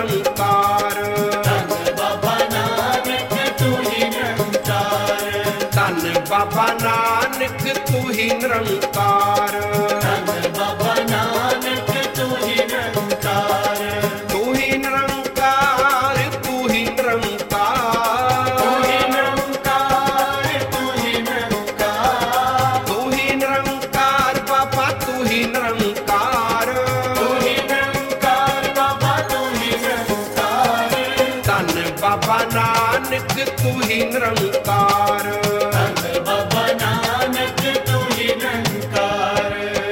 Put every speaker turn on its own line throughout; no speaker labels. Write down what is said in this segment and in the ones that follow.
ਨਿਰੰਕਾਰ।
ਧੰਨ ਬਾਬਾ ਨਾਨਕ ਤੂੰ ਹੀ ਨਿਰੰਕਾਰ।
ਧੰਨ ਬਾਬਾ ਨਾਨਕ ਤੂੰ ਹੀ ਨਿਰੰਕਾਰ।
ਧੰਨ ਬਾਬਾ ਨਾਨਕ ਤੂੰ ਹੀ ਨਿਰੰਕਾਰ।
ਤੂੰ ਹੀ ਨਿਰੰਕਾਰ, ਤੂੰ ਹੀ ਨਿਰੰਕਾਰ।
ਤੂੰ ਹੀ ਨਿਰੰਕਾਰ, ਤੂੰ ਹੀ ਨਿਰੰਕਾਰ।
ਤੂੰ ਹੀ ਨਿਰੰਕਾਰ ਬਾਬਾ, ਤੂੰ ਹੀ ਨਿਰੰਕਾਰ।
ਤੂੰ ਹੀ ਨਿਰੰਕਾਰ ਬਾਬਾ ਤੂੰ ਹੀ ਨਿਰੰਕਾਰ।
ਧੰਨ ਬਾਬਾ ਨਾਨਕ ਤੂੰ ਹੀ ਨਿਰੰਕਾਰ।
ਧੰਨ ਬਾਬਾ ਨਾਨਕ ਤੂੰ ਹੀ ਨਿਰੰਕਾਰ।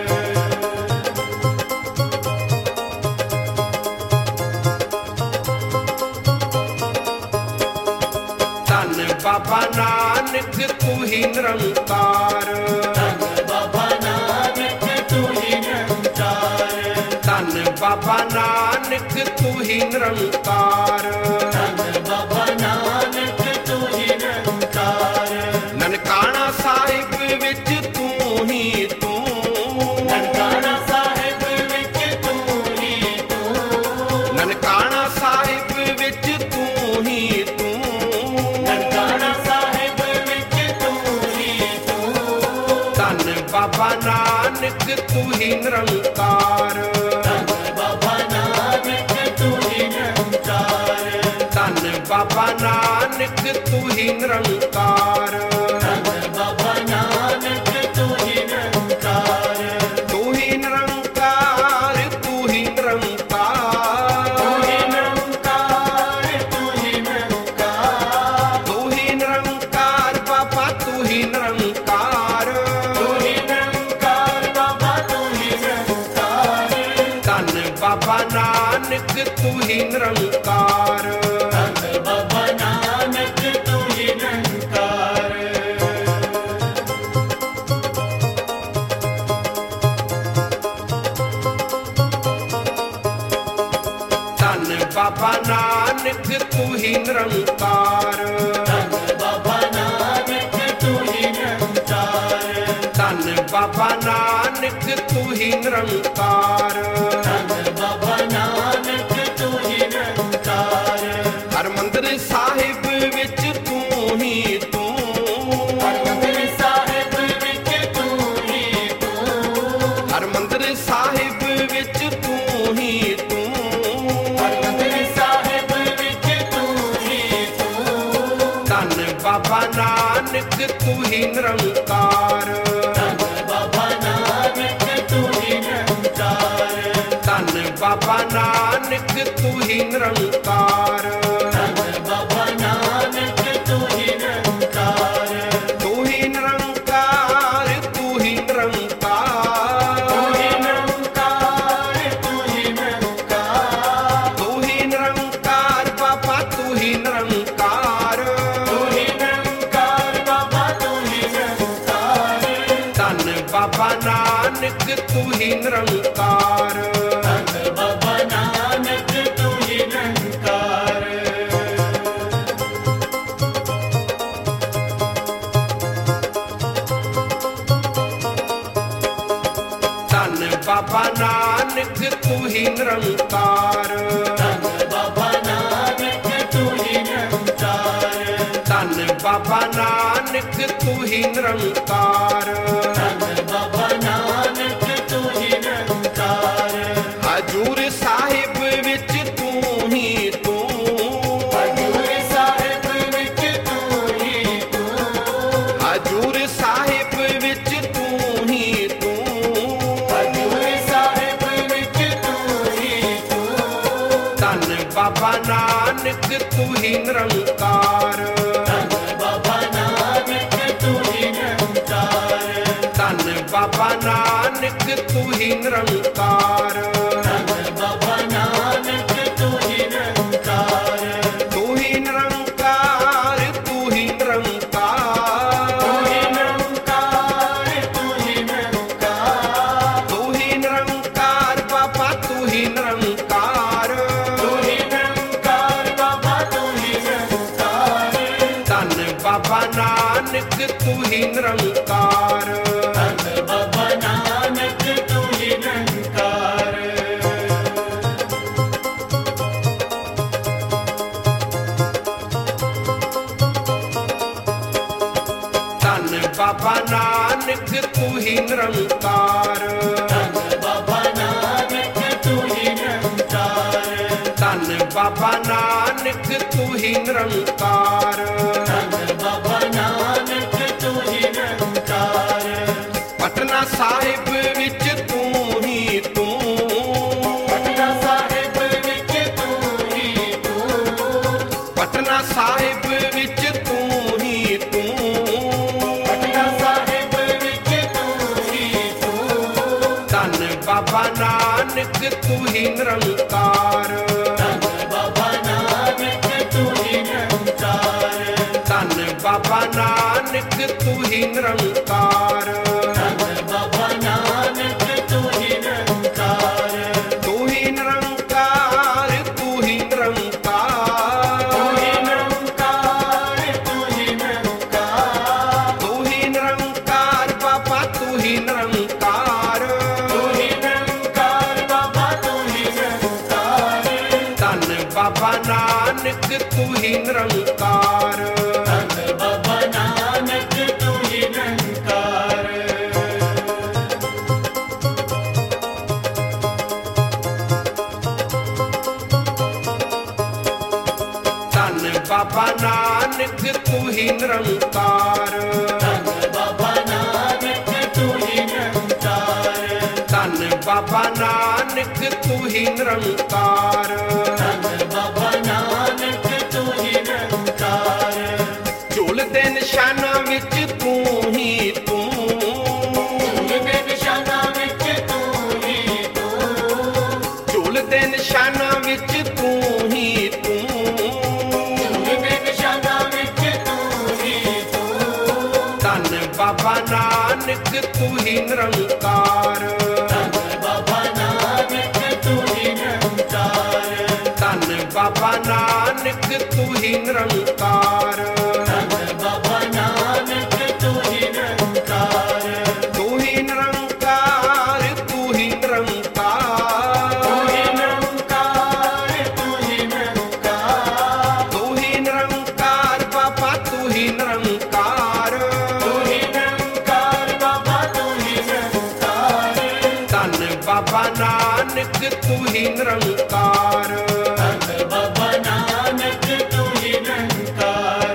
ਧੰਨ ਬਾਬਾ ਨਾਨਕ ਤੂੰ ਹੀ ਨਿਰੰਕਾਰ।
ਧੰਨ ਬਾਬਾ ਨਾਨਕ ਤੂੰ ਹੀ ਨਿਰੰਕਾਰ।
ਧੰਨ ਬਾਬਾ ਨਾਨਕ ਤੂੰ ਹੀ ਨਿਰੰਕਾਰ।
ਧੰਨ ਬਾਬਾ ਨਾਨਕ ਤੂੰ ਹੀ ਨਿਰੰਕਾਰ।
ਨਨਕਾਣਾ ਸਾਹਿਬ ਵਿੱਚ ਤੂੰ ਹੀ ਤੂੰ।
ਨਨਕਾਣਾ ਸਾਹਿਬ ਵਿੱਚ ਤੂੰ ਹੀ ਤੂੰ।
ਨਨਕਾਣਾ ਸਾਹਿਬ ਵਿੱਚ ਤੂੰ ਹੀ ਤੂੰ।
ਨਨਕਾਣਾ ਸਾਹਿਬ ਵਿੱਚ ਤੂੰ ਹੀ ਤੂੰ।
ਧੰਨ ਬਾਬਾ ਨਾਨਕ ਤੂੰ ਹੀ ਨਿਰੰਕਾਰ।
ਧੰਨ ਬਾਬਾ ਨਾਨਕ ਤੂੰ ਹੀ ਨਿਰੰਕਾਰ।
ਧੰਨ ਬਾਬਾ ਨਾਨਕ ਤੂੰ ਹੀ ਨਿਰੰਕਾਰ।
ਧੰਨ ਬਾਬਾ ਨਾਨਕ ਤੂੰ ਹੀ ਨਿਰੰਕਾਰ।
ਤੂੰ ਹੀ ਨਿਰੰਕਾਰ, ਤੂੰ ਹੀ ਨਿਰੰਕਾਰ।
ਤੂੰ ਹੀ ਨਿਰੰਕਾਰ, ਤੂੰ ਹੀ ਨਿਰੰਕਾਰ।
ਤੂੰ ਹੀ ਨਿਰੰਕਾਰ ਬਾਬਾ, ਤੂੰ ਹੀ ਨਿਰੰਕਾਰ।
ਤੂੰ ਹੀ ਨਿਰੰਕਾਰ ਬਾਬਾ ਤੂੰ ਹੀ ਨਿਰੰਕਾਰ।
ਧੰਨ ਬਾਬਾ ਨਾਨਕ ਤੂੰ ਹੀ ਨਿਰੰਕਾਰ।
ਧੰਨ ਬਾਬਾ ਨਾਨਕ ਤੂੰ ਹੀ ਨਿਰੰਕਾਰ।
ਧੰਨ ਬਾਬਾ ਨਾਨਕ ਤੂੰ ਹੀ ਨਿਰੰਕਾਰ।
ਧੰਨ ਬਾਬਾ ਨਾਨਕ ਤੂੰ ਹੀ ਨਿਰੰਕਾਰ।
ਧੰਨ ਬਾਬਾ ਨਾਨਕ ਤੂੰ ਹੀ ਨਿਰੰਕਾਰ।
ਧੰਨ ਬਾਬਾ ਨਾਨਕ ਤੂੰ ਹੀ ਨਿਰੰਕਾਰ।
ਹਰਿਮੰਦਰ ਸਾਹਿਬ ਵਿੱਚ ਤੂੰ ਹੀ ਤੂੰ।
ਹਰਿਮੰਦਰ ਸਾਹਿਬ ਵਿੱਚ ਤੂੰ ਹੀ ਤੂੰ।
ਹਰਿਮੰਦਰ ਸਾਹਿਬ ਵਿੱਚ ਤੂੰ ਹੀ ਤੂੰ।
ਹਰਿਮੰਦਰ ਸਾਹਿਬ ਵਿੱਚ ਤੂੰ ਹੀ ਤੂੰ।
ਧੰਨ ਬਾਬਾ ਨਾਨਕ ਤੂੰ ਹੀ ਨਿਰੰਕਾਰ।
ਧੰਨ ਬਾਬਾ ਨਾਨਕ ਤੂੰ ਹੀ ਨਿਰੰਕਾਰ।
ਧੰਨ ਬਾਬਾ ਨਾਨਕ ਤੂੰ ਹੀ ਨਿਰੰਕਾਰ।
ਧੰਨ ਬਾਬਾ ਨਾਨਕ ਤੂੰ ਹੀ ਨਿਰੰਕਾਰ।
ਤੂੰ ਹੀ ਨਿਰੰਕਾਰ, ਤੂੰ ਹੀ ਨਿਰੰਕਾਰ।
ਤੂੰ ਹੀ ਨਿਰੰਕਾਰ, ਤੂੰ ਹੀ ਨਿਰੰਕਾਰ।
ਤੂੰ ਹੀ ਨਿਰੰਕਾਰ ਬਾਬਾ, ਤੂੰ ਹੀ ਨਿਰੰਕਾਰ।
ਤੂੰ ਹੀ ਨਿਰੰਕਾਰ ਬਾਬਾ ਤੂੰ ਹੀ ਨਿਰੰਕਾਰ।
ਧੰਨ ਬਾਬਾ ਨਾਨਕ ਤੂੰ ਹੀ ਨਿਰੰਕਾਰ।
ਧੰਨ ਬਾਬਾ ਨਾਨਕ ਤੂੰ ਹੀ ਨਿਰੰਕਾਰ।
ਧੰਨ ਬਾਬਾ ਨਾਨਕ ਤੂੰ ਹੀ ਨਿਰੰਕਾਰ।
ਧੰਨ ਬਾਬਾ ਨਾਨਕ ਤੂੰ ਹੀ ਨਿਰੰਕਾਰ।
ਧੰਨ ਬਾਬਾ ਨਾਨਕ ਤੂੰ ਹੀ ਨਿਰੰਕਾਰ।
ਧੰਨ ਬਾਬਾ ਨਾਨਕ ਤੂੰ ਹੀ ਨਿਰੰਕਾਰ।
ਹਜੂਰ ਸਾਹਿਬ ਵਿੱਚ ਤੂੰ ਹੀ ਤੂੰ।
ਹਜ਼ੂਰ ਸਾਹਿਬ ਵਿੱਚ ਤੂੰ ਹੀ ਤੂੰ।
ਹਜੂਰ ਸਾਹਿਬ ਵਿੱਚ ਤੂੰ ਹੀ ਤੂੰ।
ਹਜ਼ੂਰ ਸਾਹਿਬ ਵਿੱਚ ਤੂੰ ਹੀ ਤੂੰ।
ਧੰਨ ਬਾਬਾ ਨਾਨਕ ਤੂੰ ਹੀ ਨਿਰੰਕਾਰ।
ਧੰਨ ਬਾਬਾ ਨਾਨਕ ਤੂੰ ਹੀ ਨਿਰੰਕਾਰ।
ਧੰਨ ਬਾਬਾ ਨਾਨਕ ਤੂੰ ਹੀ ਨਿਰੰਕਾਰ।
ਧੰਨ ਬਾਬਾ ਨਾਨਕ ਤੂੰ ਹੀ ਨਿਰੰਕਾਰ।
ਤੂੰ ਹੀ ਨਿਰੰਕਾਰ, ਤੂੰ ਹੀ ਨਿਰੰਕਾਰ।
ਤੂੰ ਹੀ ਨਿਰੰਕਾਰ, ਤੂੰ ਹੀ ਨਿਰੰਕਾਰ।
ਤੂੰ ਹੀ ਨਿਰੰਕਾਰ ਬਾਬਾ, ਤੂੰ ਹੀ ਨਿਰੰਕਾਰ।
ਤੂੰ ਹੀ ਨਿਰੰਕਾਰ ਬਾਬਾ ਤੂੰ ਹੀ ਨਿਰੰਕਾਰ।
ਧੰਨ ਬਾਬਾ ਨਾਨਕ ਤੂੰ ਹੀ ਨਿਰੰਕਾਰ।
ਧੰਨ ਬਾਬਾ ਨਾਨਕ ਤੂੰ ਹੀ ਨਿਰੰਕਾਰ।
ਬਾਬਾ ਨਾਨਕ ਤੂੰ ਹੀ ਨਿਰੰਕਾਰ
ਧੰਨ ਬਾਬਾ ਨਾਨਕ ਤੂੰ ਹੀ ਨਿਰੰਕਾਰ
ਧੰਨ ਬਾਬਾ ਨਾਨਕ ਤੂੰ ਹੀ ਨਿਰੰਕਾਰ
ਧੰਨ ਬਾਬਾ ਨਾਨਕ ਤੂੰ ਹੀ ਨਿਰੰਕਾਰ
ਪਟਨਾ ਸਾਹਿਬ ਵਿੱਚ ਤੂੰ ਹੀ ਤੂੰ
ਪਟਨਾ ਸਾਹਿਬ ਵਿੱਚ ਤੂੰ ਹੀ ਤੂੰ
ਪਟਨਾ ਸਾਹਿਬ ਵਿੱਚ ਤੂੰ ਹੀ ਤੂੰ
ਪਟਨਾ ਸਾਹਿਬ ਵਿੱਚ ਤੂੰ ਹੀ ਤੂੰ
ਧੰਨ ਬਾਬਾ ਨਾਨਕ ਤੂੰ ਹੀ ਨਿਰੰਕਾਰ
ਧੰਨ ਬਾਬਾ ਨਾਨਕ ਤੂੰ ਹੀ ਨਿਰੰਕਾਰ
ਧੰਨ ਬਾਬਾ ਨਾਨਕ ਤੂੰ ਹੀ ਨਿਰੰਕਾਰ
ਧੰਨ ਬਾਬਾ ਨਾਨਕ ਤੂੰ ਹੀ ਨਿਰੰਕਾਰ
ਤੂੰ ਹੀ ਨਿਰੰਕਾਰ ਤੂੰ ਹੀ ਨਿਰੰਕਾਰ
ਤੂੰ ਹੀ ਨਿਰੰਕਾਰ ਤੂੰ ਹੀ ਨਿਰੰਕਾਰ
ਤੂੰ ਹੀ ਨਿਰੰਕਾਰ ਬਾਬਾ ਤੂੰ ਹੀ ਨਿਰੰਕਾਰ
ਤੂੰ ਹੀ ਨਿਰੰਕਾਰ ਬਾਬਾ ਤੂੰ ਹੀ ਨਿਰੰਕਾਰ
ਧੰਨ ਬਾਬਾ ਨਾਨਕ ਤੂੰ ਹੀ ਨਿਰੰਕਾਰ
ਧੰਨ ਬਾਬਾ ਨਾਨਕ ਤੂੰ ਹੀ ਨਿਰੰਕਾਰ
ਧੰਨ ਬਾਬਾ ਨਾਨਕ ਤੂੰ ਹੀ ਨਿਰੰਕਾਰ
ਧੰਨ ਬਾਬਾ ਨਾਨਕ ਤੂੰ ਹੀ ਨਿਰੰਕਾਰ
ਧੰਨ ਬਾਬਾ ਨਾਨਕ ਤੂੰ ਹੀ ਨਿਰੰਕਾਰ
ਧੰਨ ਬਾਬਾ ਨਾਨਕ ਤੂੰ ਹੀ ਨਿਰੰਕਾਰ
ਝੂਲਦੇ ਨਿਸ਼ਾਨਾਂ ਵਿੱਚ ਤੂੰ ਹੀ ਤੂੰ
ਝੂਲਦੇ ਨਿਸ਼ਾਨਾਂ ਵਿੱਚ ਤੂੰ ਹੀ ਤੂੰ
ਝੂਲਦੇ ਨਿਸ਼ਾਨਾਂ ਵਿੱਚ ਤੂੰ ਹੀ ਤੂੰ
ਝੂਲਦੇ ਨਿਸ਼ਾਨਾਂ ਵਿੱਚ ਤੂੰ ਹੀ ਤੂੰ
ਧੰਨ ਬਾਬਾ ਨਾਨਕ ਤੂੰ ਹੀ ਨਿਰੰਕਾਰ
ਧੰਨ ਬਾਬਾ ਨਾਨਕ ਤੂੰ ਹੀ ਨਿਰੰਕਾਰ
ਧੰਨ ਬਾਬਾ ਨਾਨਕ ਤੂੰ ਹੀ ਨਿਰੰਕਾਰ
ਧੰਨ ਬਾਬਾ ਨਾਨਕ ਤੂੰ ਹੀ ਨਿਰੰਕਾਰ
ਤੂੰ ਹੀ ਨਿਰੰਕਾਰ ਤੂੰ ਹੀ ਨਿਰੰਕਾਰ
ਤੂੰ ਹੀ ਨਿਰੰਕਾਰ ਤੂੰ ਹੀ ਨਿਰੰਕਾਰ
ਤੂੰ ਹੀ ਨਿਰੰਕਾਰ ਬਾਬਾ ਤੂੰ ਹੀ ਨਿਰੰਕਾਰ
ਤੂੰ ਹੀ ਨਿਰੰਕਾਰ ਬਾਬਾ ਤੂੰ ਹੀ ਨਿਰੰਕਾਰ
ਧੰਨ ਬਾਬਾ ਨਾਨਕ ਤੂੰ ਹੀ ਨਿਰੰਕਾਰ
ਧੰਨ ਬਾਬਾ ਨਾਨਕ ਤੂੰ ਹੀ ਨਿਰੰਕਾਰ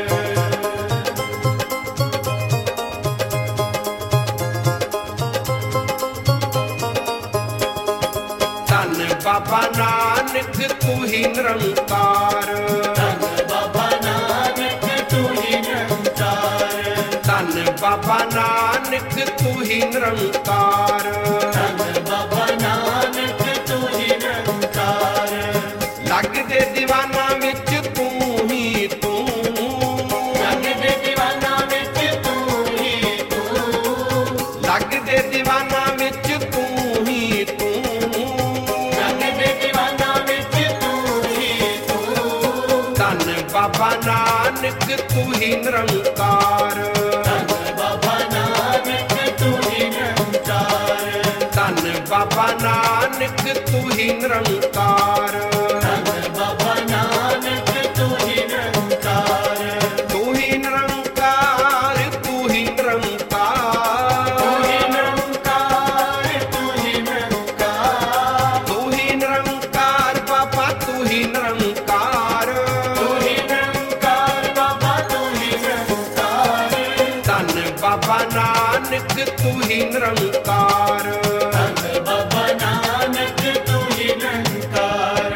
ਧੰਨ ਬਾਬਾ ਨਾਨਕ ਤੂੰ ਹੀ ਨਿਰੰਕਾਰ
ਧੰਨ ਬਾਬਾ ਨਾਨਕ ਤੂੰ ਹੀ ਨਿਰੰਕਾਰ
ਧੰਨ ਬਾਬਾ ਨਾਨਕ ਤੂੰ ਹੀ ਨਿਰੰਕਾਰ
ਧੰਨ ਬਾਬਾ ਨਾਨਕ ਤੂੰ ਹੀ ਨਿਰੰਕਾਰ
ਲੱਗਦੇ ਦੀਵਾਨਾਂ ਵਿੱਚ ਤੂੰ ਹੀ ਤੂੰ
ਲੱਗਦੇ ਦੀਵਾਨਾਂ ਵਿੱਚ ਤੂੰ ਹੀ ਤੂੰ
ਲੱਗਦੇ ਦੀਵਾਨਾਂ ਵਿੱਚ ਤੂੰ ਹੀ ਤੂੰ
ਲੱਗਦੇ ਦੀਵਾਨਾਂ ਵਿੱਚ ਤੂੰ ਹੀ ਤੂੰ
ਧੰਨ ਬਾਬਾ ਨਾਨਕ ਤੂੰ ਹੀ ਨਿਰੰਕਾਰ
ਧੰਨ ਬਾਬਾ ਨਾਨਕ ਤੂੰ ਹੀ ਨਿਰੰਕਾਰ
ਧੰਨ ਬਾਬਾ ਨਾਨਕ ਤੂੰ ਹੀ ਨਿਰੰਕਾਰ
ਧੰਨ ਬਾਬਾ ਨਾਨਕ ਤੂੰ ਹੀ ਨਿਰੰਕਾਰ
ਤੂੰ ਹੀ ਨਿਰੰਕਾਰ ਤੂੰ ਹੀ ਨਿਰੰਕਾਰ
ਤੂੰ ਹੀ ਨਿਰੰਕਾਰ ਤੂੰ ਹੀ ਨਿਰੰਕਾਰ
ਤੂੰ ਹੀ ਨਿਰੰਕਾਰ ਬਾਬਾ ਤੂੰ ਹੀ ਨਿਰੰਕਾਰ
ਤੂੰ ਹੀ ਨਿਰੰਕਾਰ ਬਾਬਾ ਤੂੰ ਹੀ ਨਿਰੰਕਾਰ
ਧੰਨ ਬਾਬਾ ਨਾਨਕ ਤੂੰ ਹੀ ਨਿਰੰਕਾਰ
ਧੰਨ ਬਾਬਾ ਨਾਨਕ ਤੂੰ ਹੀ ਨਿਰੰਕਾਰ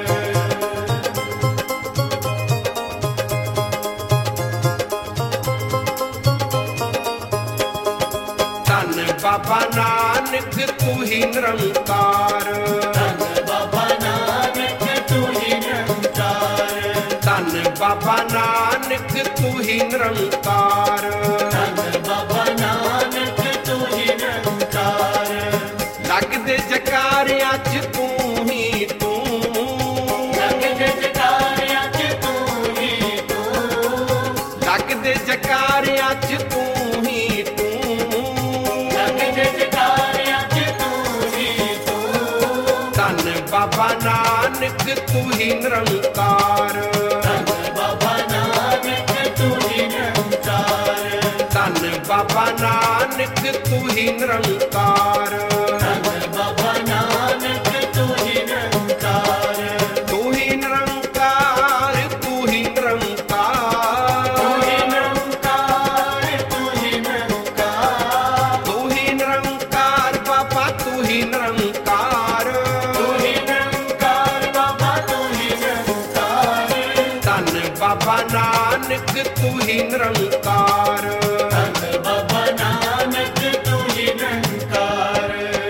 ਧੰਨ ਬਾਬਾ ਨਾਨਕ ਤੂੰ ਹੀ ਨਿਰੰਕਾਰ
ਧੰਨ ਬਾਬਾ ਨਾਨਕ ਤੂੰ ਹੀ ਨਿਰੰਕਾਰ
ਧੰਨ ਬਾਬਾ ਨਾਨਕ ਤੂੰ ਹੀ ਨਿਰੰਕਾਰ
ਧੰਨ ਬਾਬਾ ਨਾਨਕ ਤੂੰ ਹੀ ਨਿਰੰਕਾਰ
ਲੱਗਦੇ ਜਕਾਰਿਆਂ 'ਚ ਤੂੰ ਹੀ ਤੂੰ
ਲੱਗਦੇ ਜਕਾਰਿਆਂ 'ਚ ਤੂੰ ਹੀ ਤੂੰ
ਲੱਗਦੇ ਜਕਾਰਿਆਂ 'ਚ ਤੂੰ ਹੀ ਤੂੰ
ਲੱਗਦੇ ਜਕਾਰਿਆਂ 'ਚ ਤੂੰ ਹੀ ਤੂੰ
ਧੰਨ ਬਾਬਾ ਨਾਨਕ ਤੂੰ ਹੀ ਨਿਰੰਕਾਰ
ਧੰਨ ਬਾਬਾ ਨਾਨਕ ਤੂੰ ਹੀ ਨਿਰੰਕਾਰ
ਧੰਨ ਬਾਬਾ बाबा नानक तू ही निरंकार।
धन बाबा नानक तू ही निरंकार।
तू ही निरंकार, तू ही निरंकार।
तू ही निरंकार, तू ही निरंकार।
तू ही निरंकार बाबा, तू ही निरंकार।
तू ही निरंकार बाबा, तू ही निरंकार।
धन बाबा नानक तू ही निरंकार।
धन बाबा नानक तू ही निरंकार।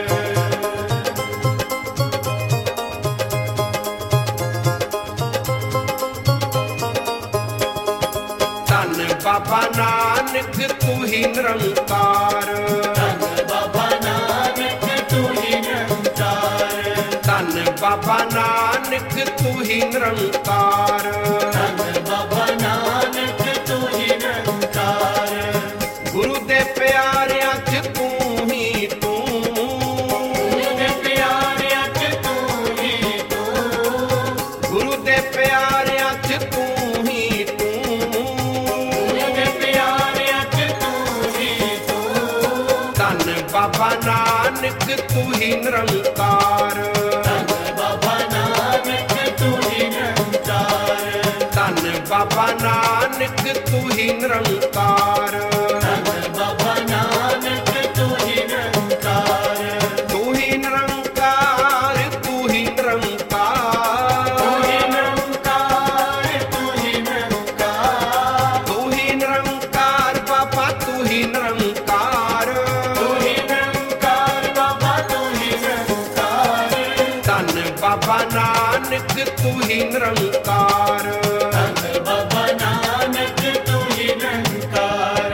धन बाबा नानक तू ही निरंकार।
धन बाबा नानक तू ही निरंकार।
धन बाबा नानक तू ही निरंकार।
धन बाबा नानक तू ही निरंकार।
गुरु दे प्यारिਆਂ ਚ तू ही तू।
मेरे प्यारे अच तू ही तू।
गुरु दे प्यारिਆਂ ਚ तू ही तू।
मेरे प्यारे अच तू ही तू।
धन बाबा नानक तू ही निरंकार।
धन बाबा नानक तू ही निरंकार।
धन बाबा नानक तू ही निरंकार।
धन बाबा नानक तू ही निरंकार।
तू ही निरंकार, तू ही निरंकार।
तू ही निरंकार, तू ही निरंकार।
तू ही निरंकार बाबा, तू ही निरंकार।
तू ही निरंकार बाबा, तू ही निरंकार।
धन बाबा नानक तू ही निरंकार।
धन बाबा नानक तू ही निरंकार।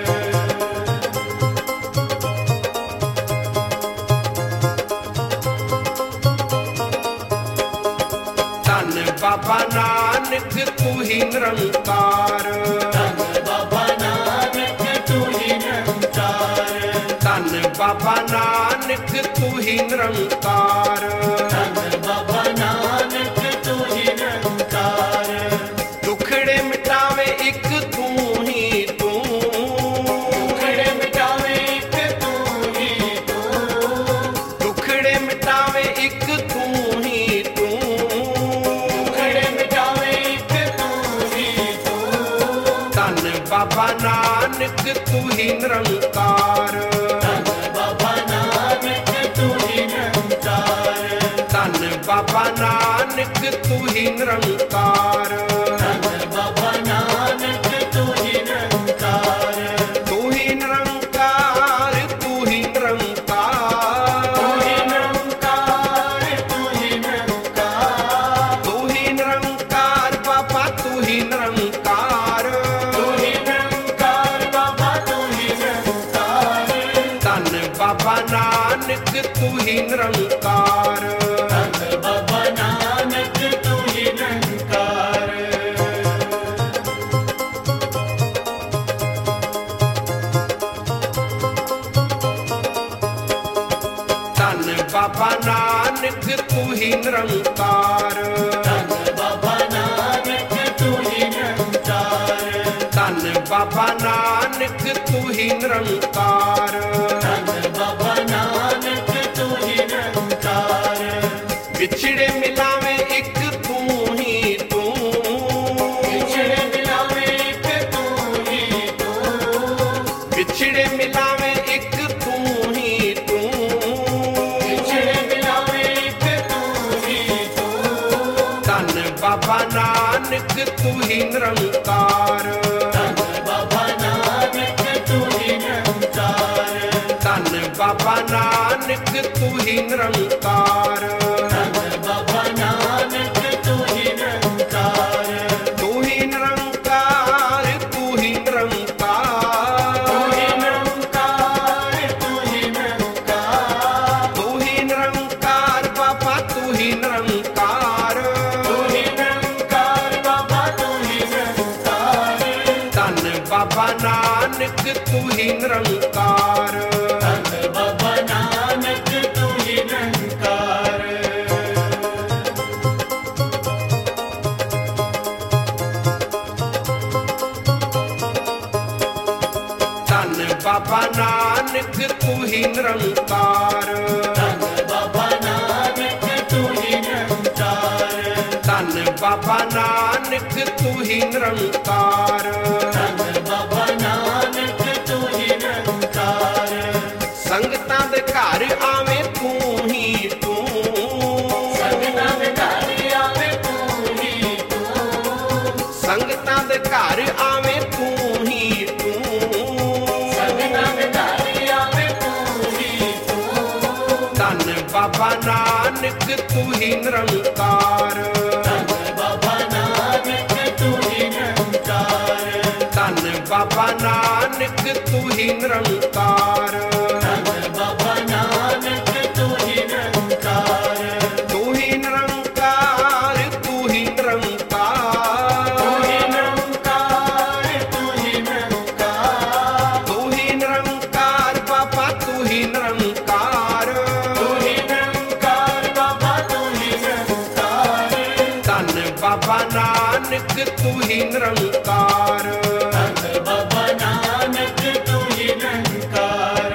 धन बाबा नानक तू ही निरंकार।
धन बाबा नानक तू ही निरंकार।
धन बाबा नानक तू ही निरंकार।
धन बाबा नानक तू ही निरंकार।
दुखड़े मिटावे एक तू ही तू।
दुखड़े मिटावे एक तू ही तू।
दुखड़े मिटावे एक तू ही तू।
दुखड़े मिटावे एक तू ही तू।
धन बाबा नानक तू ही निरंकार।
धन बाबा नानक तू ही निरंकार।
धन बाबा नानक तू ही निरंकार।
धन बाबा नानक तू ही निरंकार।
तू ही निरंकार, तू ही निरंकार।
तू ही निरंकार, तू ही निरंकार।
तू ही निरंकार बाबा, तू ही निरंकार।
तू ही निरंकार बाबा, तू ही निरंकार।
धन बाबा नानक तू ही निरंकार।
धन बाबा नानक तू ही निरंकार।
धन बाबा नानक तू ही निरंकार।
धन बाबा नानक तू ही निरंकार।
धन बाबा नानक तू ही निरंकार।
धन बाबा नानक तू ही निरंकार।
विछड़े मिलावे एक तू ही तू।
बिछड़े मिलावे एक तू ही तू।
विछड़े मिलावे एक तू ही तू।
बिछड़े मिलावे एक तू ही तू।
धन बाबा नानक तू ही निरंकार।
धन बाबा नानक तू ही निरंकार।
धन बाबा नानक तू ही निरंकार।
धन बाबा नानक तू ही निरंकार।
तू ही निरंकार, तू ही निरंकार।
तू ही निरंकार, तू ही निरंकार।
तू ही निरंकार बाबा, तू ही निरंकार।
तू ही निरंकार बाबा, तू ही निरंकार।
धन बाबा नानक तू ही निरंकार।
धन बाबा नानक तू ही निरंकार।
धन ਬਾਬਾ ਨਾਨਕ ਤੂੰ ਹੀ ਨਿਰੰਕਾਰ।
ਧੰਨ ਬਾਬਾ ਨਾਨਕ ਤੂੰ ਹੀ ਨਿਰੰਕਾਰ।
ਧੰਨ ਬਾਬਾ ਨਾਨਕ ਤੂੰ ਹੀ ਨਿਰੰਕਾਰ।
ਧੰਨ ਬਾਬਾ ਨਾਨਕ ਤੂੰ ਹੀ ਨਿਰੰਕਾਰ।
ਸੰਗਤਾਂ ਦੇ ਘਰ ਆਵੇਂ ਤੂੰ ਹੀ ਤੂੰ।
ਸੰਗਤਾਂ ਦੇ ਘਰ ਆਵੇਂ ਤੂੰ ਹੀ ਤੂੰ।
ਸੰਗਤਾਂ ਦੇ ਘਰ ਆਵੇਂ ਤੂੰ ਹੀ ਤੂੰ।
ਸੰਗਤਾਂ ਦੇ ਘਰ ਆਵੇਂ ਤੂੰ ਹੀ ਤੂੰ।
ਧੰਨ ਬਾਬਾ ਨਾਨਕ ਤੂੰ ਹੀ ਨਿਰੰਕਾਰ।
ਧੰਨ ਬਾਬਾ ਨਾਨਕ ਤੂੰ ਹੀ ਨਿਰੰਕਾਰ।
ਧੰਨ ਬਾਬਾ ਨਾਨਕ ਤੂੰ ਹੀ ਨਿਰੰਕਾਰ।
ਧੰਨ ਬਾਬਾ ਨਾਨਕ ਤੂੰ ਹੀ ਨਿਰੰਕਾਰ।
ਤੂੰ ਹੀ ਨਿਰੰਕਾਰ, ਤੂੰ ਹੀ ਨਿਰੰਕਾਰ।
ਤੂੰ ਹੀ ਨਿਰੰਕਾਰ। ਤੂੰ ਹੀ ਨਿਰੰਕਾਰ।
ਤੂੰ ਹੀ ਨਿਰੰਕਾਰ ਬਾਬਾ ਤੂੰ ਹੀ ਨਿਰੰਕਾਰ।
ਤੂੰ ਹੀ ਨਿਰੰਕਾਰ ਬਾਬਾ ਤੂੰ ਹੀ ਨਿਰੰਕਾਰ।
ਧੰਨ ਬਾਬਾ ਨਾਨਕ ਤੂੰ ਹੀ ਨਿਰੰਕਾਰ।
ਧੰਨ ਬਾਬਾ ਨਾਨਕ ਤੂੰ ਹੀ ਨਿਰੰਕਾਰ।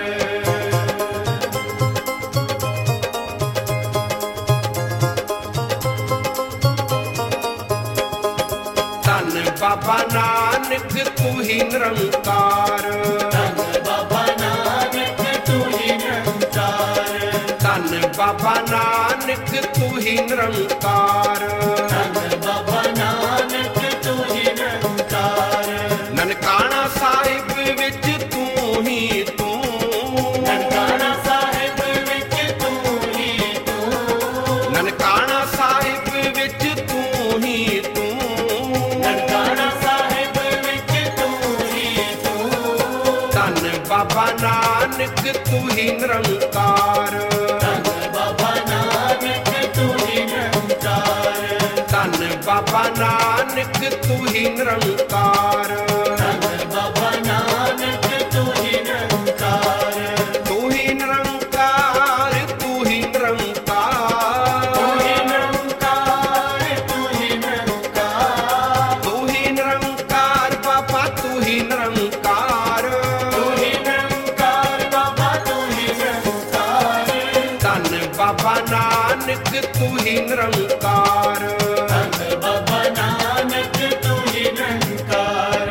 ਧੰਨ ਬਾਬਾ ਨਾਨਕ ਤੂੰ ਹੀ ਨਿਰੰਕਾਰ।
ਧੰਨ ਬਾਬਾ ਨਾਨਕ ਤੂੰ ਹੀ ਨਿਰੰਕਾਰ।
ਧੰਨ ਬਾਬਾ ਨਾਨਕ ਤੂੰ ਹੀ ਨਿਰੰਕਾਰ।
ਧੰਨ ਬਾਬਾ ਨਾਨਕ ਤੂੰ ਹੀ ਨਿਰੰਕਾਰ।
ਨਨਕਾਣਾ ਸਾਹਿਬ ਵਿੱਚ ਤੂੰ ਹੀ ਤੂੰ।
ਨਨਕਾਣਾ ਸਾਹਿਬ ਵਿੱਚ ਤੂੰ ਹੀ ਤੂੰ।
ਨਨਕਾਣਾ ਸਾਹਿਬ ਵਿੱਚ ਤੂੰ ਹੀ ਤੂੰ।
ਨਨਕਾਣਾ ਸਾਹਿਬ ਵਿੱਚ ਤੂੰ ਹੀ ਤੂੰ।
ਧੰਨ ਬਾਬਾ ਨਾਨਕ ਤੂੰ ਹੀ ਨਿਰੰਕਾਰ।
ਧੰਨ ਬਾਬਾ ਨਾਨਕ ਤੂੰ ਹੀ ਨਿਰੰਕਾਰ।
ਧੰਨ ਬਾਬਾ ਨਾਨਕ ਤੂੰ ਹੀ ਨਿਰੰਕਾਰ।
ਧੰਨ ਬਾਬਾ ਨਾਨਕ ਤੂੰ ਹੀ ਨਿਰੰਕਾਰ।
ਤੂੰ ਹੀ ਨਿਰੰਕਾਰ, ਤੂੰ ਹੀ ਨਿਰੰਕਾਰ।
ਤੂੰ ਹੀ ਨਿਰੰਕਾਰ। ਤੂੰ ਹੀ ਨਿਰੰਕਾਰ।
ਤੂੰ ਹੀ ਨਿਰੰਕਾਰ ਬਾਬਾ ਤੂੰ ਹੀ ਨਿਰੰਕਾਰ।
ਤੂੰ ਹੀ ਨਿਰੰਕਾਰ ਬਾਬਾ ਤੂੰ ਹੀ ਨਿਰੰਕਾਰ।
ਧੰਨ ਬਾਬਾ ਨਾਨਕ ਤੂੰ ਹੀ ਨਿਰੰਕਾਰ।
ਧੰਨ ਬਾਬਾ ਨਾਨਕ ਤੂੰ ਹੀ ਨਿਰੰਕਾਰ।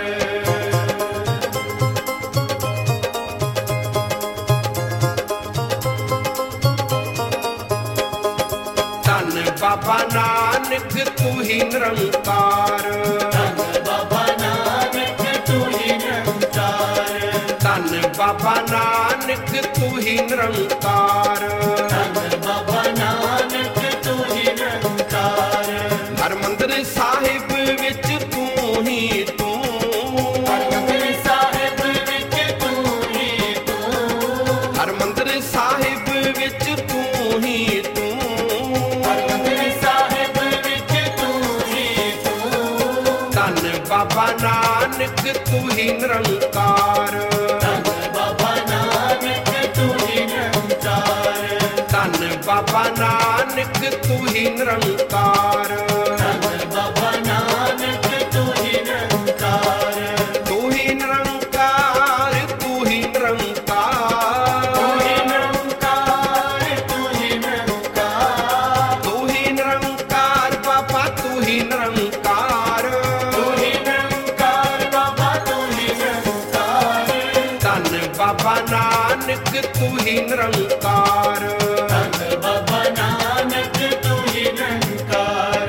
ਧੰਨ ਬਾਬਾ ਨਾਨਕ ਤੂੰ ਹੀ ਨਿਰੰਕਾਰ।
ਧੰਨ ਬਾਬਾ ਨਾਨਕ ਤੂੰ ਹੀ ਨਿਰੰਕਾਰ।
ਧੰਨ ਬਾਬਾ ਨਾਨਕ ਤੂੰ ਹੀ ਨਿਰੰਕਾਰ।
ਧੰਨ ਬਾਬਾ ਨਾਨਕ ਤੂੰ ਹੀ ਨਿਰੰਕਾਰ।
ਹਰਿਮੰਦਰ ਸਾਹਿਬ ਵਿੱਚ ਤੂੰ ਹੀ ਤੂੰ।
ਹਰਿਮੰਦਰ ਸਾਹਿਬ ਵਿੱਚ ਤੂੰ ਹੀ ਤੂੰ।
ਹਰਿਮੰਦਰ ਸਾਹਿਬ ਵਿੱਚ ਤੂੰ ਹੀ ਤੂੰ।
ਹਰਿਮੰਦਰ ਸਾਹਿਬ ਵਿੱਚ ਤੂੰ ਹੀ ਤੂੰ।
ਧੰਨ ਬਾਬਾ ਨਾਨਕ ਤੂੰ ਹੀ ਨਿਰੰਕਾਰ।
ਧੰਨ ਬਾਬਾ ਨਾਨਕ ਤੂੰ ਹੀ ਨਿਰੰਕਾਰ।
ਧੰਨ ਬਾਬਾ ਨਾਨਕ ਤੂੰ ਹੀ ਨਿਰੰਕਾਰ।
ਧੰਨ ਬਾਬਾ ਨਾਨਕ ਤੂੰ ਹੀ ਨਿਰੰਕਾਰ।
ਤੂੰ ਹੀ ਨਿਰੰਕਾਰ, ਤੂੰ ਹੀ ਨਿਰੰਕਾਰ।
ਤੂੰ ਹੀ ਨਿਰੰਕਾਰ। ਤੂੰ ਹੀ ਨਿਰੰਕਾਰ।
ਤੂੰ ਹੀ ਨਿਰੰਕਾਰ ਬਾਬਾ ਤੂੰ ਹੀ ਨਿਰੰਕਾਰ।
ਤੂੰ ਹੀ ਨਿਰੰਕਾਰ ਬਾਬਾ ਤੂੰ ਹੀ ਨਿਰੰਕਾਰ।
ਧੰਨ ਬਾਬਾ ਨਾਨਕ ਤੂੰ ਹੀ ਨਿਰੰਕਾਰ।
ਧੰਨ ਬਾਬਾ ਨਾਨਕ ਤੂੰ ਹੀ ਨਿਰੰਕਾਰ।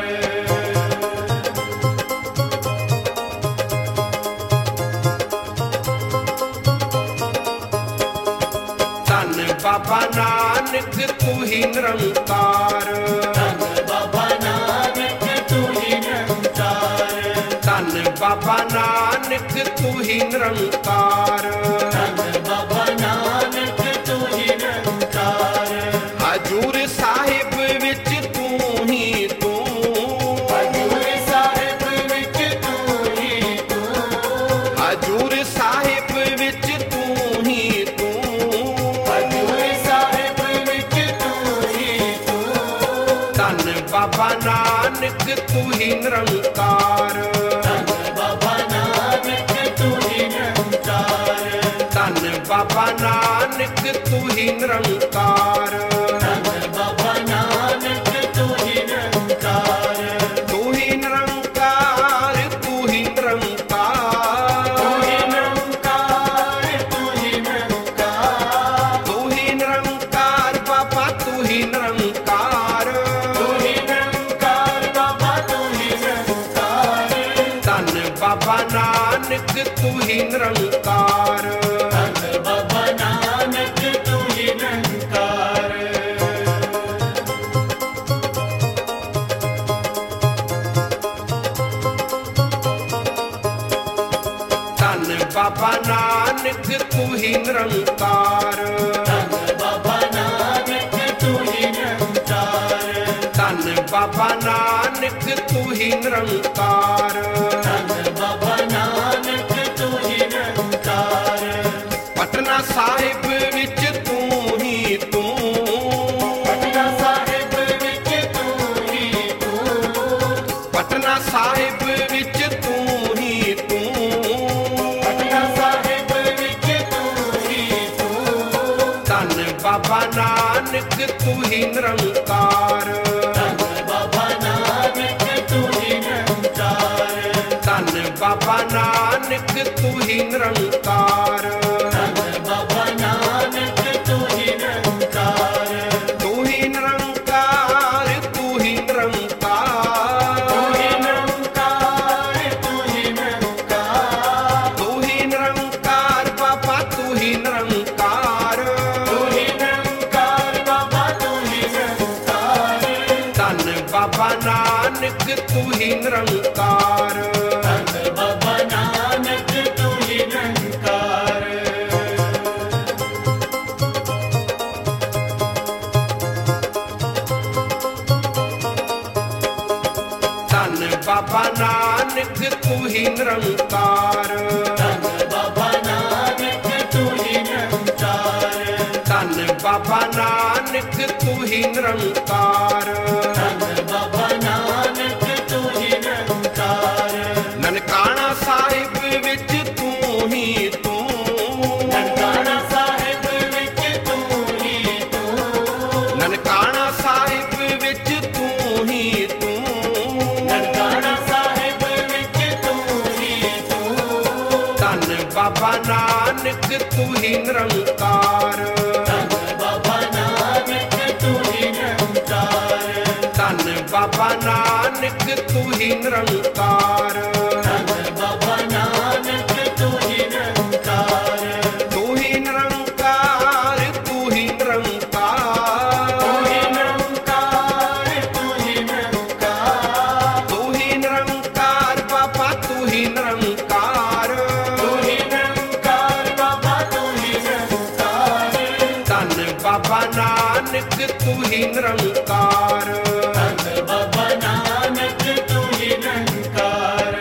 ਧੰਨ ਬਾਬਾ ਨਾਨਕ ਤੂੰ ਹੀ ਨਿਰੰਕਾਰ।
ਧੰਨ ਬਾਬਾ ਨਾਨਕ ਤੂੰ ਹੀ ਨਿਰੰਕਾਰ।
ਧੰਨ ਬਾਬਾ ਨਾਨਕ ਤੂੰ ਹੀ ਨਿਰੰਕਾਰ।
ਧੰਨ ਬਾਬਾ ਨਾਨਕ ਤੂੰ ਹੀ ਨਿਰੰਕਾਰ।
ਹਜੂਰ ਸਾਹਿਬ ਵਿੱਚ ਤੂੰ ਹੀ ਤੂੰ।
ਹਜ਼ੂਰ ਸਾਹਿਬ ਵਿੱਚ ਤੂੰ ਹੀ ਤੂੰ।
ਹਜੂਰ ਸਾਹਿਬ ਵਿੱਚ ਤੂੰ ਹੀ ਤੂੰ।
ਹਜ਼ੂਰ ਸਾਹਿਬ ਵਿੱਚ ਤੂੰ ਹੀ ਤੂੰ।
ਧੰਨ ਬਾਬਾ ਨਾਨਕ ਤੂੰ ਹੀ ਨਿਰੰਕਾਰ।
ਧੰਨ ਬਾਬਾ ਨਾਨਕ ਤੂੰ ਹੀ ਨਿਰੰਕਾਰ।
ਧੰਨ ਬਾਬਾ ਹੀ ਨਿਰੰਕਾਰ।
ਧੰਨ ਬਾਬਾ ਨਾਨਕ ਤੂੰ ਹੀ ਨਿਰੰਕਾਰ।
ਤੂੰ ਹੀ ਨਿਰੰਕਾਰ, ਤੂੰ ਹੀ ਨਿਰੰਕਾਰ।
ਤੂੰ ਹੀ ਨਿਰੰਕਾਰ, ਤੂੰ ਹੀ ਨਿਰੰਕਾਰ।
ਤੂੰ ਹੀ ਨਿਰੰਕਾਰ ਬਾਬਾ, ਤੂੰ ਹੀ ਨਿਰੰਕਾਰ।
ਤੂੰ ਹੀ ਨਿਰੰਕਾਰ ਬਾਬਾ ਤੂੰ ਹੀ ਨਿਰੰਕਾਰ।
ਧੰਨ ਬਾਬਾ ਨਾਨਕ ਤੂੰ ਹੀ ਨਿਰੰਕਾਰ।
ਧੰਨ ਬਾਬਾ ਨਾਨਕ ਤੂੰ ਹੀ ਨਿਰੰਕਾਰ।
ਧੰਨ ਬਾਬਾ ਨਾਨਕ ਤੂੰ ਹੀ ਨਿਰੰਕਾਰ।
ਧੰਨ ਬਾਬਾ ਨਾਨਕ ਤੂੰ ਹੀ ਨਿਰੰਕਾਰ।
ਧੰਨ ਬਾਬਾ ਨਾਨਕ ਤੂੰ ਹੀ ਨਿਰੰਕਾਰ।
ਧੰਨ ਬਾਬਾ ਨਾਨਕ ਤੂੰ ਹੀ ਨਿਰੰਕਾਰ।
ਪਟਨਾ ਸਾਹਿਬ ਵਿੱਚ ਤੂੰ ਹੀ ਤੂੰ।
ਪਟਨਾ ਸਾਹਿਬ ਵਿੱਚ ਤੂੰ ਹੀ ਤੂੰ।
ਪਟਨਾ ਸਾਹਿਬ ਵਿੱਚ ਤੂੰ ਹੀ ਤੂੰ।
ਪਟਨਾ ਸਾਹਿਬ ਵਿੱਚ ਤੂੰ ਹੀ ਤੂੰ।
ਧੰਨ ਬਾਬਾ ਨਾਨਕ ਤੂੰ ਹੀ ਨਿਰੰਕਾਰ।
ਧੰਨ ਬਾਬਾ ਨਾਨਕ ਤੂੰ ਹੀ ਨਿਰੰਕਾਰ।
ਧੰਨ ਬਾਬਾ ਨਾਨਕ ਤੂੰ ਹੀ ਨਿਰੰਕਾਰ।
ਧੰਨ ਬਾਬਾ ਨਾਨਕ ਤੂੰ ਹੀ ਨਿਰੰਕਾਰ।
ਤੂੰ ਹੀ ਨਿਰੰਕਾਰ, ਤੂੰ ਹੀ ਨਿਰੰਕਾਰ।
ਤੂੰ ਹੀ ਨਿਰੰਕਾਰ, ਤੂੰ ਹੀ ਨਿਰੰਕਾਰ।
ਤੂੰ ਹੀ ਨਿਰੰਕਾਰ ਬਾਬਾ, ਤੂੰ ਹੀ ਨਿਰੰਕਾਰ।
ਤੂੰ ਹੀ ਨਿਰੰਕਾਰ ਬਾਬਾ ਤੂੰ ਹੀ ਨਿਰੰਕਾਰ।
ਧੰਨ ਬਾਬਾ ਨਾਨਕ ਤੂੰ ਹੀ ਨਿਰੰਕਾਰ।
ਧੰਨ ਬਾਬਾ ਨਾਨਕ ਤੂੰ ਹੀ ਨਿਰੰਕਾਰ।
ਧੰਨ ਬਾਬਾ ਨਾਨਕ ਤੂੰ ਹੀ ਨਿਰੰਕਾਰ।
ਧੰਨ ਬਾਬਾ ਨਾਨਕ ਤੂੰ ਹੀ ਨਿਰੰਕਾਰ।
ਧੰਨ ਬਾਬਾ ਨਾਨਕ ਤੂੰ ਹੀ ਨਿਰੰਕਾਰ।
ਧੰਨ ਬਾਬਾ ਨਾਨਕ ਤੂੰ ਹੀ ਨਿਰੰਕਾਰ।
ਨਨਕਾਣਾ ਸਾਹਿਬ ਵਿੱਚ ਤੂੰ ਹੀ ਤੂੰ।
ਨਨਕਾਣਾ ਸਾਹਿਬ ਵਿੱਚ ਤੂੰ ਹੀ ਤੂੰ।
ਨਨਕਾਣਾ ਸਾਹਿਬ ਵਿੱਚ ਤੂੰ ਹੀ ਤੂੰ।
ਨਨਕਾਣਾ ਸਾਹਿਬ ਵਿੱਚ ਤੂੰ ਹੀ ਤੂੰ।
ਧੰਨ ਬਾਬਾ ਨਾਨਕ ਤੂੰ ਹੀ ਨਿਰੰਕਾਰ।
ਧੰਨ ਬਾਬਾ ਨਾਨਕ ਤੂੰ ਹੀ ਨਿਰੰਕਾਰ।
ਧੰਨ ਬਾਬਾ ਨਾਨਕ ਤੂੰ ਹੀ ਨਿਰੰਕਾਰ।
ਧੰਨ ਬਾਬਾ ਨਾਨਕ ਤੂੰ ਹੀ ਨਿਰੰਕਾਰ।
ਤੂੰ ਹੀ ਨਿਰੰਕਾਰ, ਤੂੰ ਹੀ ਨਿਰੰਕਾਰ।
ਤੂੰ ਹੀ ਨਿਰੰਕਾਰ, ਤੂੰ ਹੀ ਨਿਰੰਕਾਰ।
ਤੂੰ ਹੀ ਨਿਰੰਕਾਰ ਬਾਬਾ, ਤੂੰ ਹੀ ਨਿਰੰਕਾਰ।
ਤੂੰ ਹੀ ਨਿਰੰਕਾਰ ਬਾਬਾ ਤੂੰ ਹੀ ਨਿਰੰਕਾਰ।
ਧੰਨ ਬਾਬਾ ਨਾਨਕ ਤੂੰ ਹੀ ਨਿਰੰਕਾਰ।
ਧੰਨ ਬਾਬਾ ਨਾਨਕ ਤੂੰ ਹੀ ਨਿਰੰਕਾਰ।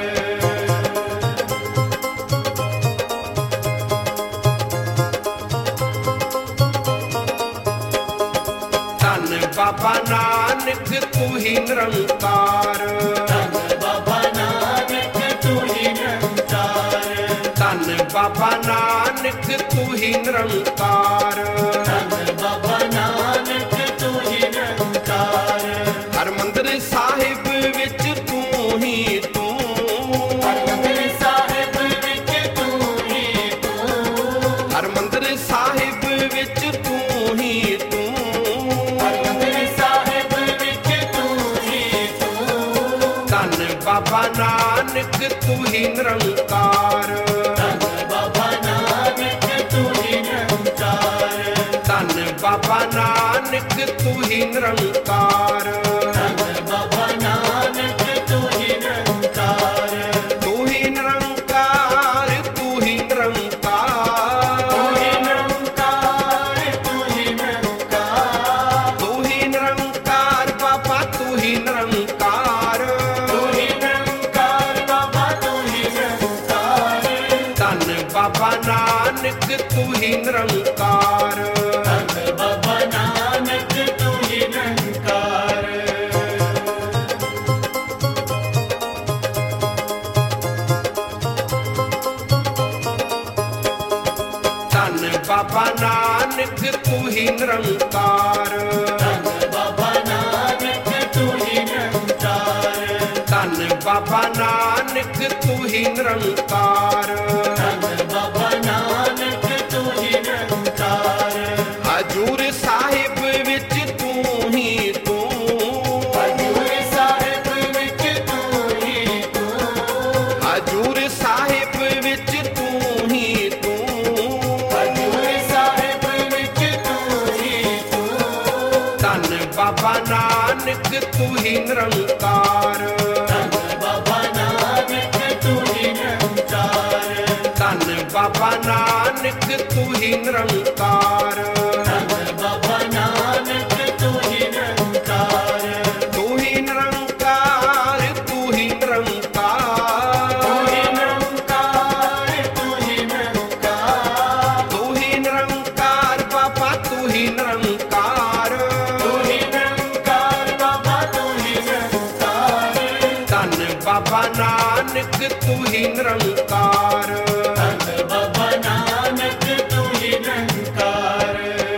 ਧੰਨ ਬਾਬਾ ਨਾਨਕ ਤੂੰ ਹੀ ਨਿਰੰਕਾਰ।
ਧੰਨ ਬਾਬਾ ਨਾਨਕ ਤੂੰ ਹੀ ਨਿਰੰਕਾਰ।
ਧੰਨ ਬਾਬਾ ਨਾਨਕ ਤੂੰ ਹੀ ਨਿਰੰਕਾਰ।
ਧੰਨ ਬਾਬਾ ਨਾਨਕ ਤੂੰ ਹੀ ਨਿਰੰਕਾਰ।
ਹਰਿਮੰਦਰ ਸਾਹਿਬ ਵਿੱਚ ਤੂੰ ਹੀ ਤੂੰ।
ਹਰਿਮੰਦਰ ਸਾਹਿਬ ਵਿੱਚ ਤੂੰ ਹੀ ਤੂੰ।
ਹਰਿਮੰਦਰ ਸਾਹਿਬ ਵਿੱਚ ਤੂੰ ਹੀ ਤੂੰ।
ਹਰਿਮੰਦਰ ਸਾਹਿਬ ਵਿੱਚ ਤੂੰ ਹੀ ਤੂੰ।
ਧੰਨ ਬਾਬਾ ਨਾਨਕ ਤੂੰ ਹੀ ਨਿਰੰਕਾਰ।
ਧੰਨ ਬਾਬਾ ਨਾਨਕ ਤੂੰ ਹੀ ਨਿਰੰਕਾਰ।
ਧੰਨ ਬਾਬਾ ਨਾਨਕ ਤੂੰ ਹੀ ਨਿਰੰਕਾਰ।
ਧੰਨ ਬਾਬਾ ਨਾਨਕ ਤੂੰ ਹੀ ਨਿਰੰਕਾਰ।
ਤੂੰ ਹੀ ਨਿਰੰਕਾਰ, ਤੂੰ ਹੀ ਨਿਰੰਕਾਰ।
ਤੂੰ ਹੀ ਨਿਰੰਕਾਰ, ਤੂੰ ਹੀ ਨਿਰੰਕਾਰ।
ਤੂੰ ਹੀ ਨਿਰੰਕਾਰ ਬਾਬਾ, ਤੂੰ ਹੀ ਨਿਰੰਕਾਰ।
ਤੂੰ ਹੀ ਨਿਰੰਕਾਰ ਬਾਬਾ ਤੂੰ ਹੀ ਨਿਰੰਕਾਰ।
ਧੰਨ ਬਾਬਾ ਨਾਨਕ ਤੂੰ ਹੀ ਨਿਰੰਕਾਰ।
ਧੰਨ ਬਾਬਾ ਨਾਨਕ ਤੂੰ ਹੀ ਨਿਰੰਕਾਰ।
ਧੰਨ ਬਾਬਾ ਨਾਨਕ ਨਾਨਕ ਤੂੰ ਹੀ ਨਿਰੰਕਾਰ।
ਧੰਨ ਬਾਬਾ ਨਾਨਕ ਤੂੰ ਹੀ ਨਿਰੰਕਾਰ।
ਧੰਨ ਬਾਬਾ ਨਾਨਕ ਤੂੰ ਹੀ ਨਿਰੰਕਾਰ।
ਧੰਨ ਬਾਬਾ ਨਾਨਕ ਤੂੰ ਹੀ ਨਿਰੰਕਾਰ।
ਹਜੂਰ ਸਾਹਿਬ ਵਿੱਚ ਤੂੰ ਹੀ ਤੂੰ।
ਹਜ਼ੂਰ ਸਾਹਿਬ ਵਿੱਚ ਤੂੰ ਹੀ ਤੂੰ।
ਹਜੂਰ ਸਾਹਿਬ ਵਿੱਚ ਤੂੰ ਹੀ ਤੂੰ।
ਹਜ਼ੂਰ ਸਾਹਿਬ ਵਿੱਚ ਤੂੰ ਹੀ ਤੂੰ।
ਧੰਨ ਬਾਬਾ ਨਾਨਕ ਤੂੰ ਹੀ ਨਿਰੰਕਾਰ।
ਧੰਨ ਬਾਬਾ ਨਾਨਕ ਤੂੰ ਹੀ ਨਿਰੰਕਾਰ।
ਧੰਨ ਬਾਬਾ ਨਾਨਕ ਤੂੰ ਹੀ ਨਿਰੰਕਾਰ।
ਧੰਨ ਬਾਬਾ ਨਾਨਕ ਤੂੰ ਹੀ ਨਿਰੰਕਾਰ।
ਤੂੰ ਹੀ ਨਿਰੰਕਾਰ, ਤੂੰ ਹੀ ਨਿਰੰਕਾਰ।
ਤੂੰ ਹੀ ਨਿਰੰਕਾਰ। ਤੂੰ ਹੀ ਨਿਰੰਕਾਰ।
ਤੂੰ ਹੀ ਨਿਰੰਕਾਰ ਬਾਬਾ ਤੂੰ ਹੀ ਨਿਰੰਕਾਰ।
ਤੂੰ ਹੀ ਨਿਰੰਕਾਰ ਬਾਬਾ ਤੂੰ ਹੀ ਨਿਰੰਕਾਰ।
ਧੰਨ ਬਾਬਾ ਨਾਨਕ ਤੂੰ ਹੀ ਨਿਰੰਕਾਰ।
ਧੰਨ ਬਾਬਾ ਨਾਨਕ ਤੂੰ ਹੀ ਨਿਰੰਕਾਰ।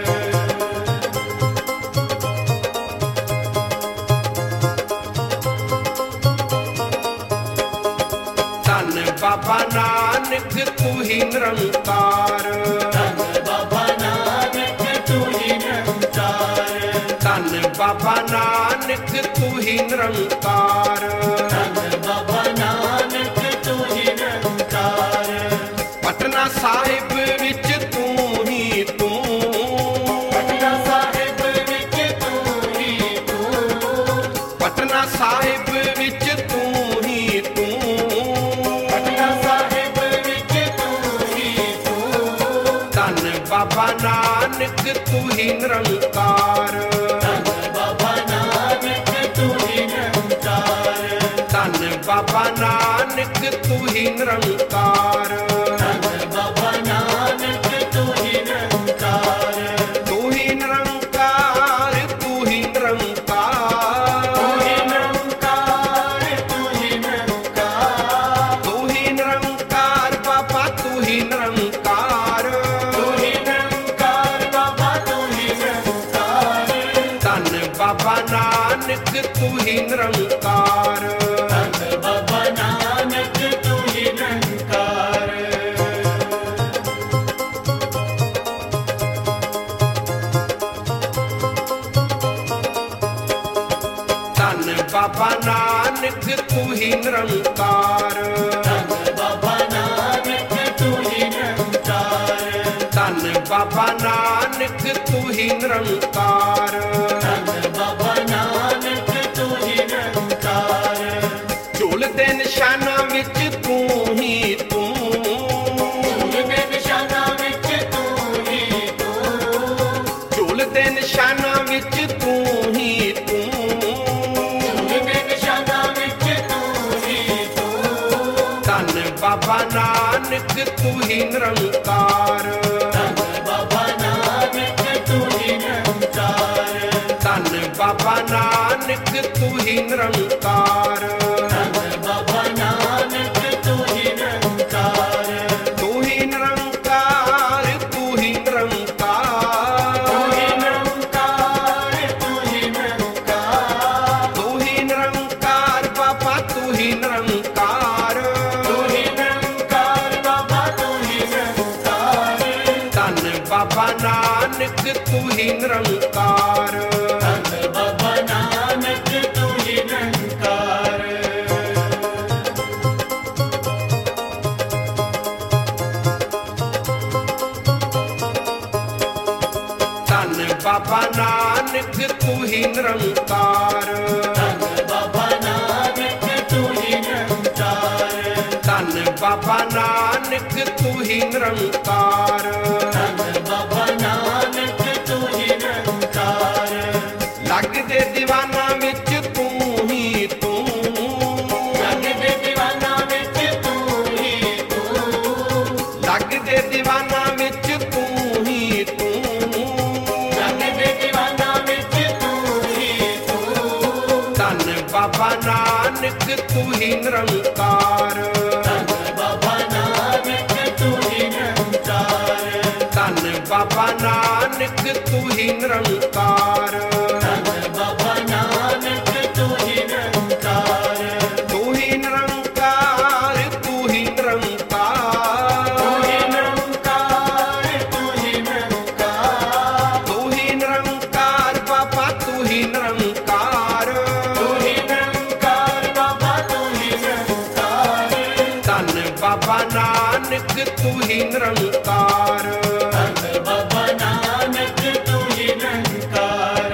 ਧੰਨ ਬਾਬਾ ਨਾਨਕ ਤੂੰ ਹੀ ਨਿਰੰਕਾਰ।
ਧੰਨ ਬਾਬਾ ਨਾਨਕ ਤੂੰ ਹੀ ਨਿਰੰਕਾਰ।
ਧੰਨ ਬਾਬਾ ਨਾਨਕ ਤੂੰ ਹੀ ਨਿਰੰਕਾਰ।
ਧੰਨ ਬਾਬਾ ਨਾਨਕ ਤੂੰ ਹੀ ਨਿਰੰਕਾਰ।
ਪਟਨਾ ਸਾਹਿਬ ਵਿੱਚ ਤੂੰ ਹੀ ਤੂੰ।
ਪਟਨਾ ਸਾਹਿਬ ਵਿੱਚ ਤੂੰ ਹੀ ਤੂੰ।
ਪਟਨਾ ਸਾਹਿਬ ਵਿੱਚ ਤੂੰ ਹੀ ਤੂੰ।
ਪਟਨਾ ਸਾਹਿਬ ਵਿੱਚ ਤੂੰ ਹੀ ਤੂੰ।
ਧੰਨ ਬਾਬਾ ਨਾਨਕ ਤੂੰ ਹੀ ਨਿਰੰਕਾਰ।
ਧੰਨ ਬਾਬਾ ਨਾਨਕ ਤੂੰ ਹੀ ਨਿਰੰਕਾਰ।
ਧੰਨ ਬਾਬਾ ਨਾਨਕ ਤੂੰ ਹੀ ਨਿਰੰਕਾਰ।
ਧੰਨ ਬਾਬਾ ਨਾਨਕ ਤੂੰ ਹੀ ਨਿਰੰਕਾਰ।
ਤੂੰ ਹੀ ਨਿਰੰਕਾਰ, ਤੂੰ ਹੀ ਨਿਰੰਕਾਰ।
ਤੂੰ ਹੀ ਨਿਰੰਕਾਰ। ਤੂੰ ਹੀ ਨਿਰੰਕਾਰ।
ਤੂੰ ਹੀ ਨਿਰੰਕਾਰ ਬਾਬਾ ਤੂੰ ਹੀ ਨਿਰੰਕਾਰ।
ਤੂੰ ਹੀ ਨਿਰੰਕਾਰ ਬਾਬਾ ਤੂੰ ਹੀ ਨਿਰੰਕਾਰ।
ਧੰਨ ਬਾਬਾ ਨਾਨਕ ਤੂੰ ਹੀ ਨਿਰੰਕਾਰ।
ਧੰਨ ਬਾਬਾ ਨਾਨਕ ਤੂੰ ਹੀ ਨਿਰੰਕਾਰ।
ਧੰਨ ਬਾਬਾ ਨਾਨਕ ਤੂੰ ਹੀ ਨਿਰੰਕਾਰ।
ਧੰਨ ਬਾਬਾ ਨਾਨਕ ਤੂੰ ਹੀ ਨਿਰੰਕਾਰ।
ਧੰਨ ਬਾਬਾ ਨਾਨਕ ਤੂੰ ਹੀ ਨਿਰੰਕਾਰ।
ਧੰਨ ਬਾਬਾ ਨਾਨਕ ਤੂੰ ਹੀ ਨਿਰੰਕਾਰ।
ਝੂਲਦੇ ਨਿਸ਼ਾਨਾਂ ਵਿੱਚ ਤੂੰ ਹੀ ਤੂੰ।
ਝੂਲਦੇ ਨਿਸ਼ਾਨਾਂ ਵਿੱਚ ਤੂੰ ਹੀ ਤੂੰ।
ਝੂਲਦੇ ਨਿਸ਼ਾਨਾਂ ਵਿੱਚ ਤੂੰ ਹੀ ਤੂੰ।
ਝੂਲਦੇ ਨਿਸ਼ਾਨਾਂ ਵਿੱਚ ਤੂੰ ਹੀ ਤੂੰ।
ਧੰਨ ਬਾਬਾ ਨਾਨਕ ਤੂੰ ਹੀ ਨਿਰੰਕਾਰ।
ਧੰਨ ਬਾਬਾ ਨਾਨਕ ਤੂੰ ਹੀ ਨਿਰੰਕਾਰ।
ਧੰਨ ਬਾਬਾ ਨਾਨਕ ਤੂੰ ਹੀ ਨਿਰੰਕਾਰ।
ਧੰਨ ਬਾਬਾ ਨਾਨਕ ਤੂੰ ਹੀ ਨਿਰੰਕਾਰ।
ਤੂੰ ਹੀ ਨਿਰੰਕਾਰ, ਤੂੰ ਹੀ ਨਿਰੰਕਾਰ।
ਤੂੰ ਹੀ ਨਿਰੰਕਾਰ। ਤੂੰ ਹੀ ਨਿਰੰਕਾਰ।
ਤੂੰ ਹੀ ਨਿਰੰਕਾਰ ਬਾਬਾ ਤੂੰ ਹੀ ਨਿਰੰਕਾਰ।
ਤੂੰ ਹੀ ਨਿਰੰਕਾਰ ਬਾਬਾ ਤੂੰ ਹੀ ਨਿਰੰਕਾਰ।
ਧੰਨ ਬਾਬਾ ਨਾਨਕ ਤੂੰ ਹੀ ਨਿਰੰਕਾਰ।
ਧੰਨ ਬਾਬਾ ਨਾਨਕ ਤੂੰ ਹੀ ਨਿਰੰਕਾਰ।
ਧੰਨ ਬਾਬਾ ਨਾਨਕ ਤੂੰ ਹੀ ਨਿਰੰਕਾਰ।
ਧੰਨ ਬਾਬਾ ਨਾਨਕ ਤੂੰ ਹੀ ਨਿਰੰਕਾਰ।
ਧੰਨ ਬਾਬਾ ਨਾਨਕ ਤੂੰ ਹੀ ਨਿਰੰਕਾਰ।
ਧੰਨ ਬਾਬਾ ਨਾਨਕ ਤੂੰ ਹੀ ਨਿਰੰਕਾਰ।
ਲੱਗਦੇ ਦੀਵਾਨਾਂ ਵਿੱਚ ਤੂੰ ਹੀ ਤੂੰ।
ਲੱਗਦੇ ਦੀਵਾਨਾਂ ਵਿੱਚ ਤੂੰ ਹੀ ਤੂੰ।
ਲੱਗਦੇ ਦੀਵਾਨਾਂ ਵਿੱਚ ਤੂੰ ਹੀ ਤੂੰ।
ਲੱਗਦੇ ਦੀਵਾਨਾਂ ਵਿੱਚ ਤੂੰ ਹੀ ਤੂੰ।
ਧੰਨ ਬਾਬਾ ਨਾਨਕ ਤੂੰ ਹੀ ਨਿਰੰਕਾਰ।
ਧੰਨ ਬਾਬਾ ਨਾਨਕ ਤੂੰ ਹੀ ਨਿਰੰਕਾਰ।
ਧੰਨ ਬਾਬਾ ਨਾਨਕ ਹੀ ਨਿਰੰਕਾਰ।
ਧੰਨ ਬਾਬਾ ਨਾਨਕ ਤੂੰ ਹੀ ਨਿਰੰਕਾਰ।
ਤੂੰ ਹੀ ਨਿਰੰਕਾਰ, ਤੂੰ ਹੀ ਨਿਰੰਕਾਰ।
ਤੂੰ ਹੀ ਨਿਰੰਕਾਰ, ਤੂੰ ਹੀ ਨਿਰੰਕਾਰ।
ਤੂੰ ਹੀ ਨਿਰੰਕਾਰ ਬਾਬਾ, ਤੂੰ ਹੀ ਨਿਰੰਕਾਰ।
ਤੂੰ ਹੀ ਨਿਰੰਕਾਰ ਬਾਬਾ ਤੂੰ ਹੀ ਨਿਰੰਕਾਰ।
ਧੰਨ ਬਾਬਾ ਨਾਨਕ ਤੂੰ ਹੀ ਨਿਰੰਕਾਰ।
ਧੰਨ ਬਾਬਾ ਨਾਨਕ ਤੂੰ ਹੀ ਨਿਰੰਕਾਰ।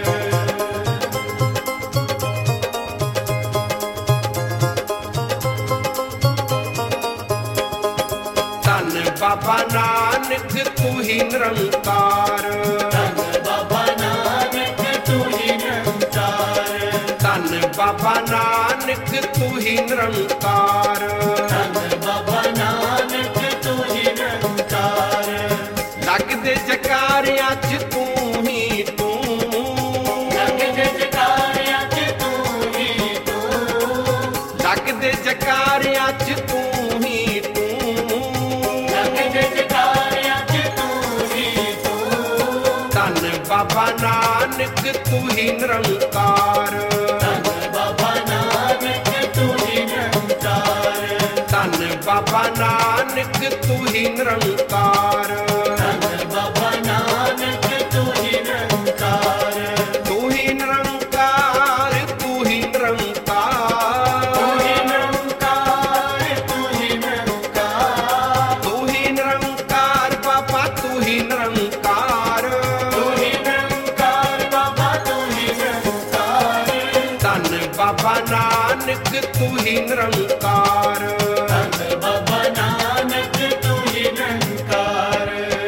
ਧੰਨ ਬਾਬਾ ਨਾਨਕ ਤੂੰ ਹੀ ਨਿਰੰਕਾਰ।
ਧੰਨ ਬਾਬਾ ਨਾਨਕ ਤੂੰ ਹੀ ਨਿਰੰਕਾਰ।
ਧੰਨ ਬਾਬਾ ਨਾਨਕ ਤੂੰ ਹੀ ਨਿਰੰਕਾਰ।
ਧੰਨ ਬਾਬਾ ਨਾਨਕ ਤੂੰ ਹੀ ਨਿਰੰਕਾਰ।
ਲੱਗਦੇ ਜਕਾਰਿਆਂ ਚ ਤੂੰ ਹੀ ਤੂੰ।
ਲੱਗਦੇ ਜਕਾਰਿਆਂ ਚ ਤੂੰ ਹੀ ਤੂੰ।
ਲੱਗਦੇ ਜਕਾਰਿਆਂ ਚ ਤੂੰ ਹੀ ਤੂੰ।
ਲੱਗਦੇ ਜਕਾਰਿਆਂ ਚ ਤੂੰ ਹੀ ਤੂੰ।
ਧੰਨ ਬਾਬਾ ਨਾਨਕ ਤੂੰ ਹੀ ਨਿਰੰਕਾਰ।
ਧੰਨ ਬਾਬਾ ਨਾਨਕ ਤੂੰ ਹੀ ਨਿਰੰਕਾਰ।
ਧੰਨ ਬਾਬਾ ਨਾਨਕ ਤੂੰ ਹੀ ਨਿਰੰਕਾਰ।
ਧੰਨ ਬਾਬਾ ਨਾਨਕ ਤੂੰ ਹੀ ਨਿਰੰਕਾਰ।
ਤੂੰ ਹੀ ਨਿਰੰਕਾਰ, ਤੂੰ ਹੀ ਨਿਰੰਕਾਰ।
ਤੂੰ ਹੀ ਨਿਰੰਕਾਰ, ਤੂੰ ਹੀ ਨਿਰੰਕਾਰ।
ਤੂੰ ਹੀ ਨਿਰੰਕਾਰ ਬਾਬਾ, ਤੂੰ ਹੀ ਨਿਰੰਕਾਰ।
ਤੂੰ ਹੀ ਨਿਰੰਕਾਰ ਬਾਬਾ ਤੂੰ ਹੀ ਨਿਰੰਕਾਰ।
ਧੰਨ ਬਾਬਾ ਨਾਨਕ ਤੂੰ ਹੀ ਨਿਰੰਕਾਰ।
ਧੰਨ ਬਾਬਾ ਨਾਨਕ ਤੂੰ ਹੀ ਨਿਰੰਕਾਰ।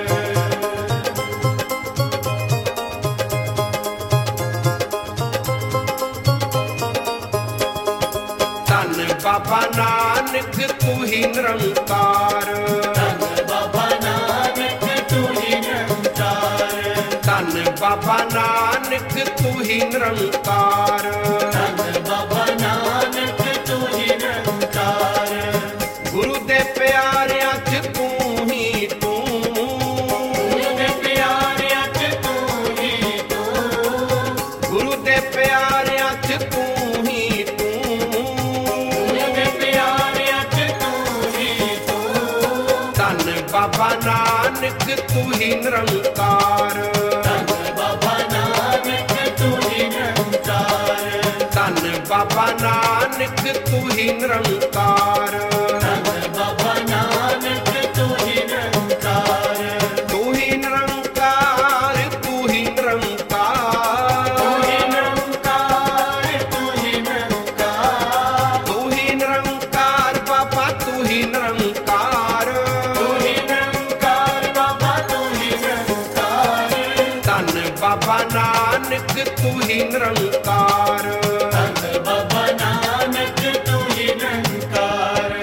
ਧੰਨ ਬਾਬਾ ਨਾਨਕ ਤੂੰ ਹੀ ਨਿਰੰਕਾਰ।
ਧੰਨ ਬਾਬਾ ਨਾਨਕ ਤੂੰ ਹੀ ਨਿਰੰਕਾਰ।
ਧੰਨ ਬਾਬਾ ਨਾਨਕ ਤੂੰ ਹੀ ਨਿਰੰਕਾਰ।
ਧੰਨ ਬਾਬਾ ਨਾਨਕ ਤੂੰ ਹੀ ਨਿਰੰਕਾਰ।
ਗੁਰੂ ਦੇ ਪਿਆਰਿਆਂ ਚ ਤੂੰ ਹੀ ਤੂੰ।
ਗੁਰੂ ਦੇ ਪਿਆਰਿਆਂ ਚ ਤੂੰ ਹੀ ਤੂੰ।
ਗੁਰੂ ਦੇ ਪਿਆਰਿਆਂ ਚ ਤੂੰ ਹੀ ਤੂੰ।
ਗੁਰੂ ਦੇ ਪਿਆਰਿਆਂ ਚ ਤੂੰ ਹੀ ਤੂੰ।
ਧੰਨ ਬਾਬਾ ਨਾਨਕ ਤੂੰ ਹੀ ਨਿਰੰਕਾਰ।
ਧੰਨ ਬਾਬਾ ਨਾਨਕ ਤੂੰ ਹੀ ਨਿਰੰਕਾਰ।
ਧੰਨ ਬਾਬਾ ਨਾਨਕ ਤੂੰ ਹੀ ਨਿਰੰਕਾਰ।
ਧੰਨ ਬਾਬਾ ਨਾਨਕ ਤੂੰ ਹੀ ਨਿਰੰਕਾਰ।
ਤੂੰ ਹੀ ਨਿਰੰਕਾਰ, ਤੂੰ ਹੀ ਨਿਰੰਕਾਰ।
ਤੂੰ ਹੀ ਨਿਰੰਕਾਰ, ਤੂੰ ਹੀ ਨਿਰੰਕਾਰ।
ਤੂੰ ਹੀ ਨਿਰੰਕਾਰ ਬਾਬਾ, ਤੂੰ ਹੀ ਨਿਰੰਕਾਰ।
ਤੂੰ ਹੀ ਨਿਰੰਕਾਰ ਬਾਬਾ ਤੂੰ ਹੀ ਨਿਰੰਕਾਰ।
ਧੰਨ ਬਾਬਾ ਨਾਨਕ ਤੂੰ ਹੀ ਨਿਰੰਕਾਰ।
ਧੰਨ ਬਾਬਾ ਨਾਨਕ ਤੂੰ ਹੀ ਨਿਰੰਕਾਰ।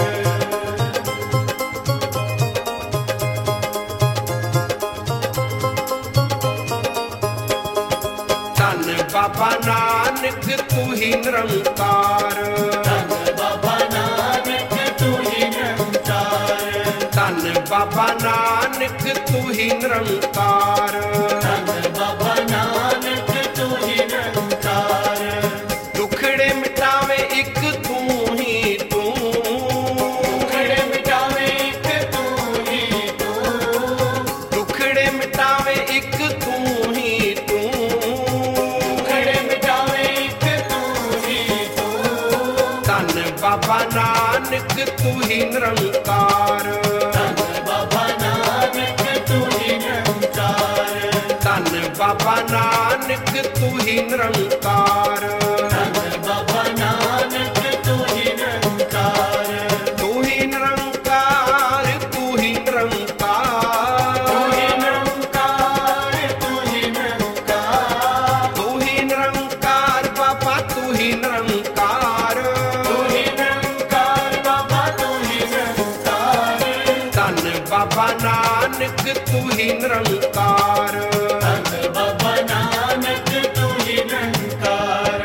ਧੰਨ ਬਾਬਾ ਨਾਨਕ ਤੂੰ ਹੀ ਨਿਰੰਕਾਰ।
ਧੰਨ ਬਾਬਾ ਨਾਨਕ ਤੂੰ ਹੀ ਨਿਰੰਕਾਰ।
ਧੰਨ ਬਾਬਾ ਨਾਨਕ ਤੂੰ ਹੀ ਨਿਰੰਕਾਰ।
ਧੰਨ ਬਾਬਾ ਨਾਨਕ ਤੂੰ ਹੀ ਨਿਰੰਕਾਰ।
ਦੁਖੜੇ ਮਿਟਾਵੇ ਇੱਕ ਤੂੰ ਹੀ ਤੂੰ।
ਦੁਖੜੇ ਮਿਟਾਵੇ ਇੱਕ ਤੂੰ ਹੀ ਤੂੰ।
ਦੁਖੜੇ ਮਿਟਾਵੇ ਇੱਕ ਤੂੰ ਹੀ ਤੂੰ।
ਦੁਖੜੇ ਮਿਟਾਵੇ ਇੱਕ ਤੂੰ ਹੀ ਤੂੰ।
ਧੰਨ ਬਾਬਾ ਨਾਨਕ ਤੂੰ ਹੀ ਨਿਰੰਕਾਰ।
ਧੰਨ ਬਾਬਾ ਨਾਨਕ ਤੂੰ ਹੀ ਨਿਰੰਕਾਰ।
ਧੰਨ ਬਾਬਾ ਨਾਨਕ ਤੂੰ ਹੀ ਨਿਰੰਕਾਰ।
ਧੰਨ ਬਾਬਾ ਨਾਨਕ ਤੂੰ ਹੀ ਨਿਰੰਕਾਰ।
ਤੂੰ ਹੀ ਨਿਰੰਕਾਰ, ਤੂੰ ਹੀ ਨਿਰੰਕਾਰ।
ਤੂੰ ਹੀ ਨਿਰੰਕਾਰ, ਤੂੰ ਹੀ ਨਿਰੰਕਾਰ।
ਤੂੰ ਹੀ ਨਿਰੰਕਾਰ ਬਾਬਾ, ਤੂੰ ਹੀ ਨਿਰੰਕਾਰ।
ਤੂੰ ਹੀ ਨਿਰੰਕਾਰ ਬਾਬਾ ਤੂੰ ਹੀ ਨਿਰੰਕਾਰ।
ਧੰਨ ਬਾਬਾ ਨਾਨਕ ਤੂੰ ਹੀ ਨਿਰੰਕਾਰ।
ਧੰਨ ਬਾਬਾ ਨਾਨਕ ਤੂੰ ਹੀ ਨਿਰੰਕਾਰ।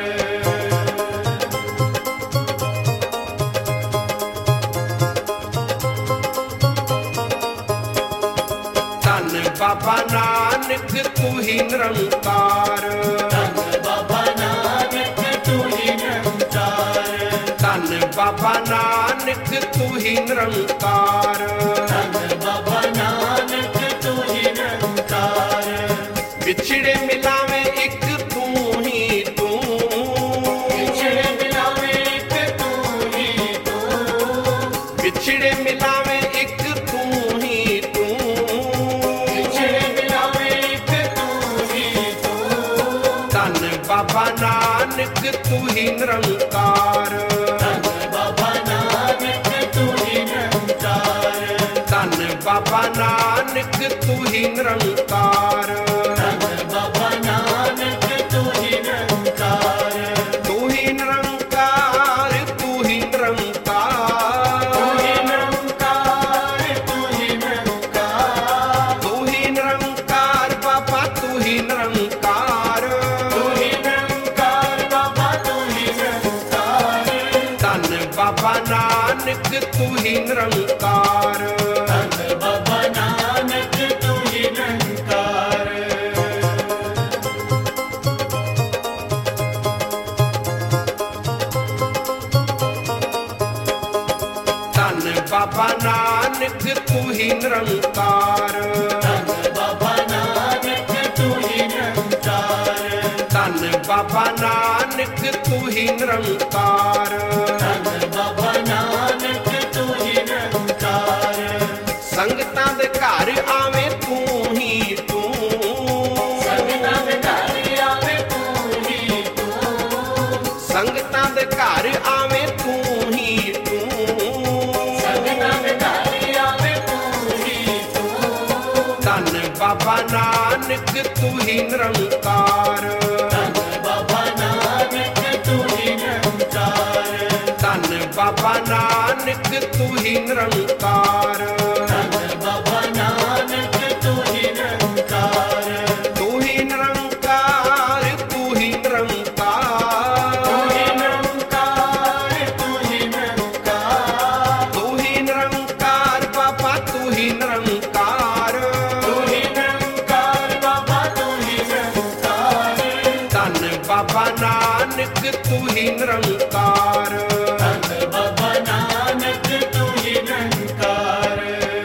ਧੰਨ ਬਾਬਾ ਨਾਨਕ ਨਾਨਕ ਤੂੰ ਹੀ ਨਿਰੰਕਾਰ।
ਧੰਨ ਬਾਬਾ ਨਾਨਕ ਤੂੰ ਹੀ ਨਿਰੰਕਾਰ।
ਧੰਨ ਬਾਬਾ ਨਾਨਕ ਤੂੰ ਹੀ ਨਿਰੰਕਾਰ।
ਧੰਨ ਬਾਬਾ ਨਾਨਕ ਤੂੰ ਹੀ ਨਿਰੰਕਾਰ।
ਵਿਛੜੇ ਮਿਲਾਵੇਂ ਇੱਕ ਤੂੰ ਹੀ ਤੂੰ।
ਵਿਛੜੇ ਮਿਲਾਵੇਂ ਇੱਕ ਤੂੰ ਹੀ ਤੂੰ।
ਵਿਛੜੇ ਮਿਲਾਵੇਂ ਇੱਕ ਤੂੰ ਹੀ ਤੂੰ।
ਵਿਛੜੇ ਮਿਲਾਵੇਂ ਇੱਕ ਤੂੰ ਹੀ ਤੂੰ।
ਧੰਨ ਬਾਬਾ ਨਾਨਕ ਤੂੰ ਹੀ ਨਿਰੰਕਾਰ।
ਧੰਨ ਬਾਬਾ ਨਾਨਕ ਤੂੰ ਹੀ ਨਿਰੰਕਾਰ।
ਧੰਨ ਬਾਬਾ ਨਾਨਕ ਤੂੰ ਹੀ ਨਿਰੰਕਾਰ।
ਧੰਨ ਬਾਬਾ ਨਾਨਕ ਤੂੰ ਹੀ ਨਿਰੰਕਾਰ।
ਤੂੰ ਹੀ ਨਿਰੰਕਾਰ। ਤੂੰ ਹੀ ਨਿਰੰਕਾਰ।
ਤੂੰ ਹੀ ਨਿਰੰਕਾਰ। ਤੂੰ ਹੀ ਨਿਰੰਕਾਰ।
ਤੂੰ ਹੀ ਨਿਰੰਕਾਰ ਬਾਬਾ ਤੂੰ ਹੀ ਨਿਰੰਕਾਰ।
ਤੂੰ ਹੀ ਨਿਰੰਕਾਰ ਬਾਬਾ ਤੂੰ ਹੀ ਨਿਰੰਕਾਰ।
ਧੰਨ ਬਾਬਾ ਨਾਨਕ ਤੂੰ ਹੀ ਨਿਰੰਕਾਰ।
ਧੰਨ ਬਾਬਾ ਨਾਨਕ ਤੂੰ ਹੀ ਨਿਰੰਕਾਰ।
ਧੰਨ ਬਾਬਾ ਨਾਨਕ ਤੂੰ ਹੀ ਨਿਰੰਕਾਰ।
ਧੰਨ ਬਾਬਾ ਨਾਨਕ ਤੂੰ ਹੀ ਨਿਰੰਕਾਰ।
ਧੰਨ ਬਾਬਾ ਨਾਨਕ ਤੂੰ ਹੀ ਨਿਰੰਕਾਰ।
ਧੰਨ ਬਾਬਾ ਨਾਨਕ ਤੂੰ ਹੀ ਨਿਰੰਕਾਰ।
ਸੰਗਤਾਂ ਦੇ ਘਰ ਆਵੇਂ ਤੂੰ ਹੀ ਤੂੰ।
ਸੰਗਤਾਂ ਦੇ ਘਰ ਆਵੇ ਤੂੰ ਹੀ ਤੂੰ।
ਸੰਗਤਾਂ ਦੇ ਘਰ ਆਵੇਂ ਤੂੰ ਹੀ ਤੂੰ।
ਸੰਗਤਾਂ ਦੇ ਘਰ ਆਵੇ ਤੂੰ ਹੀ ਤੂੰ।
ਧੰਨ ਬਾਬਾ ਨਾਨਕ ਤੂੰ ਹੀ ਨਿਰੰਕਾਰ।
ਧੰਨ ਬਾਬਾ ਨਾਨਕ ਤੂੰ ਹੀ ਨਿਰੰਕਾਰ।
ਧੰਨ ਬਾਬਾ ਨਾਨਕ ਤੂੰ ਹੀ ਨਿਰੰਕਾਰ।
ਧੰਨ ਬਾਬਾ ਨਾਨਕ ਤੂੰ ਹੀ ਨਿਰੰਕਾਰ।
ਤੂੰ ਹੀ ਨਿਰੰਕਾਰ। ਤੂੰ ਹੀ ਨਿਰੰਕਾਰ।
ਤੂੰ ਹੀ ਨਿਰੰਕਾਰ। ਤੂੰ ਹੀ ਨਿਰੰਕਾਰ।
ਤੂੰ ਹੀ ਨਿਰੰਕਾਰ ਬਾਬਾ ਤੂੰ ਹੀ ਨਿਰੰਕਾਰ।
ਤੂੰ ਹੀ ਨਿਰੰਕਾਰ ਬਾਬਾ ਤੂੰ ਹੀ ਨਿਰੰਕਾਰ।
ਧੰਨ ਬਾਬਾ ਨਾਨਕ ਤੂੰ ਹੀ ਨਿਰੰਕਾਰ।
ਧੰਨ ਬਾਬਾ ਨਾਨਕ ਤੂੰ ਹੀ ਨਿਰੰਕਾਰ।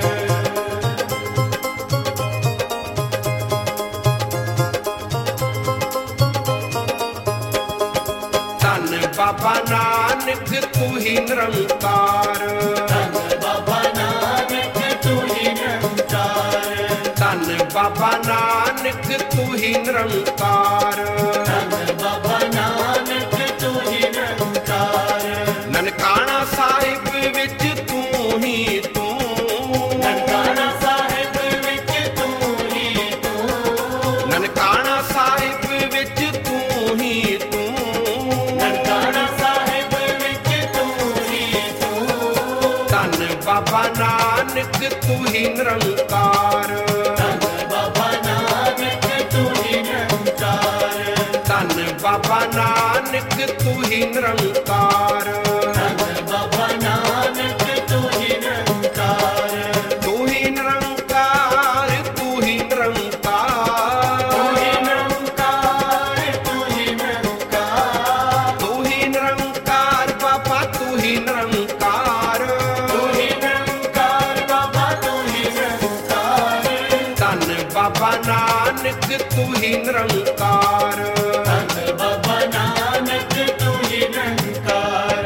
ਧੰਨ ਬਾਬਾ ਨਾਨਕ ਤੂੰ ਹੀ ਨਿਰੰਕਾਰ।
ਧੰਨ ਬਾਬਾ ਨਾਨਕ ਤੂੰ ਹੀ ਨਿਰੰਕਾਰ।
ਧੰਨ ਬਾਬਾ ਨਾਨਕ ਤੂੰ ਹੀ ਨਿਰੰਕਾਰ।
ਧੰਨ ਬਾਬਾ ਨਾਨਕ ਤੂੰ ਹੀ ਨਿਰੰਕਾਰ।
ਨਨਕਾਣਾ ਸਾਹਿਬ ਵਿੱਚ ਤੂੰ ਹੀ ਤੂੰ।
ਨਨਕਾਣਾ ਸਾਹਿਬ ਵਿੱਚ ਤੂੰ ਹੀ ਤੂੰ।
ਨਨਕਾਣਾ ਸਾਹਿਬ ਵਿੱਚ ਤੂੰ ਹੀ ਤੂੰ।
ਨਨਕਾਣਾ ਸਾਹਿਬ ਵਿੱਚ ਤੂੰ ਹੀ ਤੂੰ।
ਧੰਨ ਬਾਬਾ ਨਾਨਕ ਤੂੰ ਹੀ ਨਿਰੰਕਾਰ।
ਧੰਨ ਬਾਬਾ ਨਾਨਕ ਤੂੰ ਹੀ ਨਿਰੰਕਾਰ।
ਧੰਨ ਬਾਬਾ ਨਾਨਕ ਤੂੰ ਹੀ ਨਿਰੰਕਾਰ।
ਧੰਨ ਬਾਬਾ ਨਾਨਕ ਤੂੰ ਹੀ ਨਿਰੰਕਾਰ।
ਤੂੰ ਹੀ ਨਿਰੰਕਾਰ। ਤੂੰ ਹੀ ਨਿਰੰਕਾਰ।
ਤੂੰ ਹੀ ਨਿਰੰਕਾਰ। ਤੂੰ ਹੀ ਨਿਰੰਕਾਰ।
ਤੂੰ ਹੀ ਨਿਰੰਕਾਰ ਬਾਬਾ ਤੂੰ ਹੀ ਨਿਰੰਕਾਰ।
ਤੂੰ ਹੀ ਨਿਰੰਕਾਰ ਬਾਬਾ ਤੂੰ ਹੀ ਨਿਰੰਕਾਰ।
ਧੰਨ ਬਾਬਾ ਨਾਨਕ ਤੂੰ ਹੀ ਨਿਰੰਕਾਰ।
ਧੰਨ ਬਾਬਾ ਨਾਨਕ ਤੂੰ ਹੀ ਨਿਰੰਕਾਰ।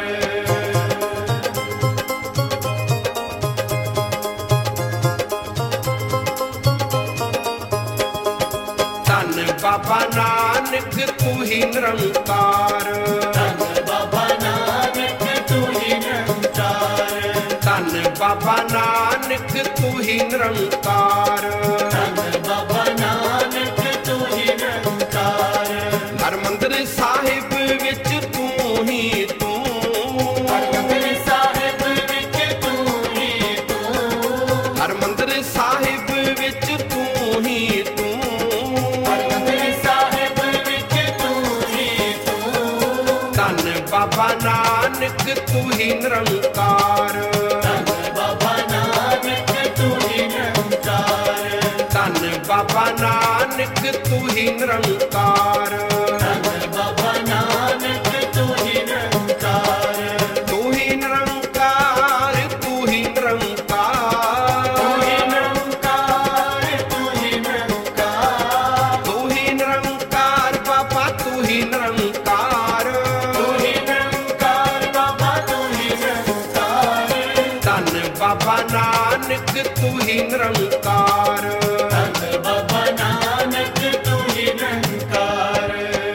ਧੰਨ ਬਾਬਾ ਨਾਨਕ ਤੂੰ ਹੀ ਨਿਰੰਕਾਰ।
ਧੰਨ ਬਾਬਾ ਨਾਨਕ ਤੂੰ ਹੀ ਨਿਰੰਕਾਰ।
ਧੰਨ ਬਾਬਾ ਨਾਨਕ ਤੂੰ ਹੀ ਨਿਰੰਕਾਰ।
ਧੰਨ ਬਾਬਾ ਨਾਨਕ ਤੂੰ ਹੀ ਨਿਰੰਕਾਰ।
ਹਰਿਮੰਦਰ ਸਾਹਿਬ ਵਿੱਚ ਤੂੰ ਹੀ ਤੂੰ।
ਹਰਿਮੰਦਰ ਸਾਹਿਬ ਵਿੱਚ ਤੂੰ ਹੀ ਤੂੰ।
ਹਰਿਮੰਦਰ ਸਾਹਿਬ ਵਿੱਚ ਤੂੰ ਹੀ ਤੂੰ।
ਹਰਿਮੰਦਰ ਸਾਹਿਬ ਵਿੱਚ ਤੂੰ ਹੀ ਤੂੰ।
ਧੰਨ ਬਾਬਾ ਨਾਨਕ ਤੂੰ ਹੀ ਨਿਰੰਕਾਰ।
ਧੰਨ ਬਾਬਾ ਨਾਨਕ ਤੂੰ ਹੀ ਨਿਰੰਕਾਰ।
ਧੰਨ ਬਾਬਾ ਨਾਨਕ ਤੂੰ ਹੀ ਨਿਰੰਕਾਰ।
ਧੰਨ ਬਾਬਾ ਨਾਨਕ ਤੂੰ ਹੀ ਨਿਰੰਕਾਰ।
ਤੂੰ ਹੀ ਨਿਰੰਕਾਰ, ਤੂੰ ਹੀ ਨਿਰੰਕਾਰ।
ਤੂੰ ਹੀ ਨਿਰੰਕਾਰ, ਤੂੰ ਹੀ ਨਿਰੰਕਾਰ।
ਤੂੰ ਹੀ ਨਿਰੰਕਾਰ ਬਾਬਾ, ਤੂੰ ਹੀ ਨਿਰੰਕਾਰ।
ਤੂੰ ਹੀ ਨਿਰੰਕਾਰ ਬਾਬਾ ਤੂੰ ਹੀ ਨਿਰੰਕਾਰ।
ਧੰਨ ਬਾਬਾ ਨਾਨਕ ਤੂੰ ਹੀ ਨਿਰੰਕਾਰ।
ਧੰਨ ਬਾਬਾ ਨਾਨਕ ਤੂੰ ਹੀ ਨਿਰੰਕਾਰ।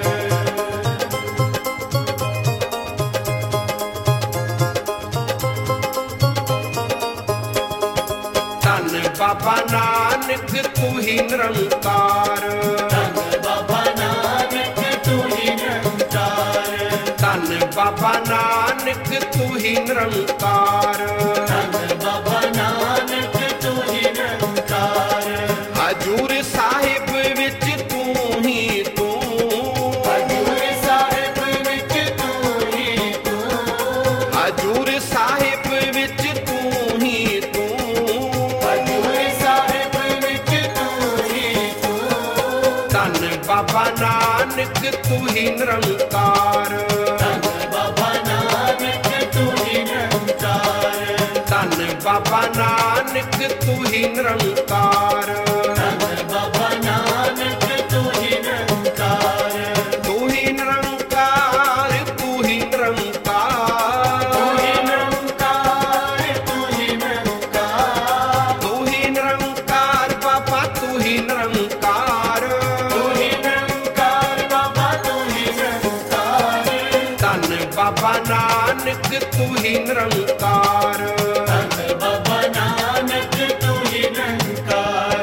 ਧੰਨ ਬਾਬਾ ਨਾਨਕ ਤੂੰ ਹੀ ਨਿਰੰਕਾਰ।
ਧੰਨ ਬਾਬਾ ਨਾਨਕ ਤੂੰ ਹੀ ਨਿਰੰਕਾਰ।
ਧੰਨ ਬਾਬਾ ਨਾਨਕ ਤੂੰ ਹੀ ਨਿਰੰਕਾਰ।
ਧੰਨ ਬਾਬਾ ਨਾਨਕ ਤੂੰ ਹੀ ਨਿਰੰਕਾਰ।
ਹਜੂਰ ਸਾਹਿਬ ਵਿੱਚ ਤੂੰ ਹੀ ਤੂੰ।
ਹਜ਼ੂਰ ਸਾਹਿਬ ਵਿੱਚ ਤੂੰ ਹੀ ਤੂੰ।
ਹਜੂਰ ਸਾਹਿਬ ਵਿੱਚ ਤੂੰ ਹੀ ਤੂੰ।
ਹਜ਼ੂਰ ਸਾਹਿਬ ਵਿੱਚ ਤੂੰ ਹੀ ਤੂੰ।
ਧੰਨ ਬਾਬਾ ਨਾਨਕ ਤੂੰ ਹੀ ਨਿਰੰਕਾਰ।
ਧੰਨ ਬਾਬਾ ਨਾਨਕ ਤੂੰ ਹੀ ਨਿਰੰਕਾਰ।
ਧੰਨ ਬਾਬਾ ਨਾਨਕ ਤੂੰ ਹੀ ਨਿਰੰਕਾਰ।
ਧੰਨ ਬਾਬਾ ਨਾਨਕ ਤੂੰ ਹੀ ਨਿਰੰਕਾਰ।
ਤੂੰ ਹੀ ਨਿਰੰਕਾਰ, ਤੂੰ ਹੀ ਨਿਰੰਕਾਰ।
ਤੂੰ ਹੀ ਨਿਰੰਕਾਰ, ਤੂੰ ਹੀ ਨਿਰੰਕਾਰ।
ਤੂੰ ਹੀ ਨਿਰੰਕਾਰ ਬਾਬਾ, ਤੂੰ ਹੀ ਨਿਰੰਕਾਰ।
ਤੂੰ ਹੀ ਨਿਰੰਕਾਰ ਬਾਬਾ ਤੂੰ ਹੀ ਨਿਰੰਕਾਰ।
ਧੰਨ ਬਾਬਾ ਨਾਨਕ ਤੂੰ ਹੀ ਨਿਰੰਕਾਰ।
ਧੰਨ ਬਾਬਾ ਨਾਨਕ ਤੂੰ ਹੀ ਨਿਰੰਕਾਰ।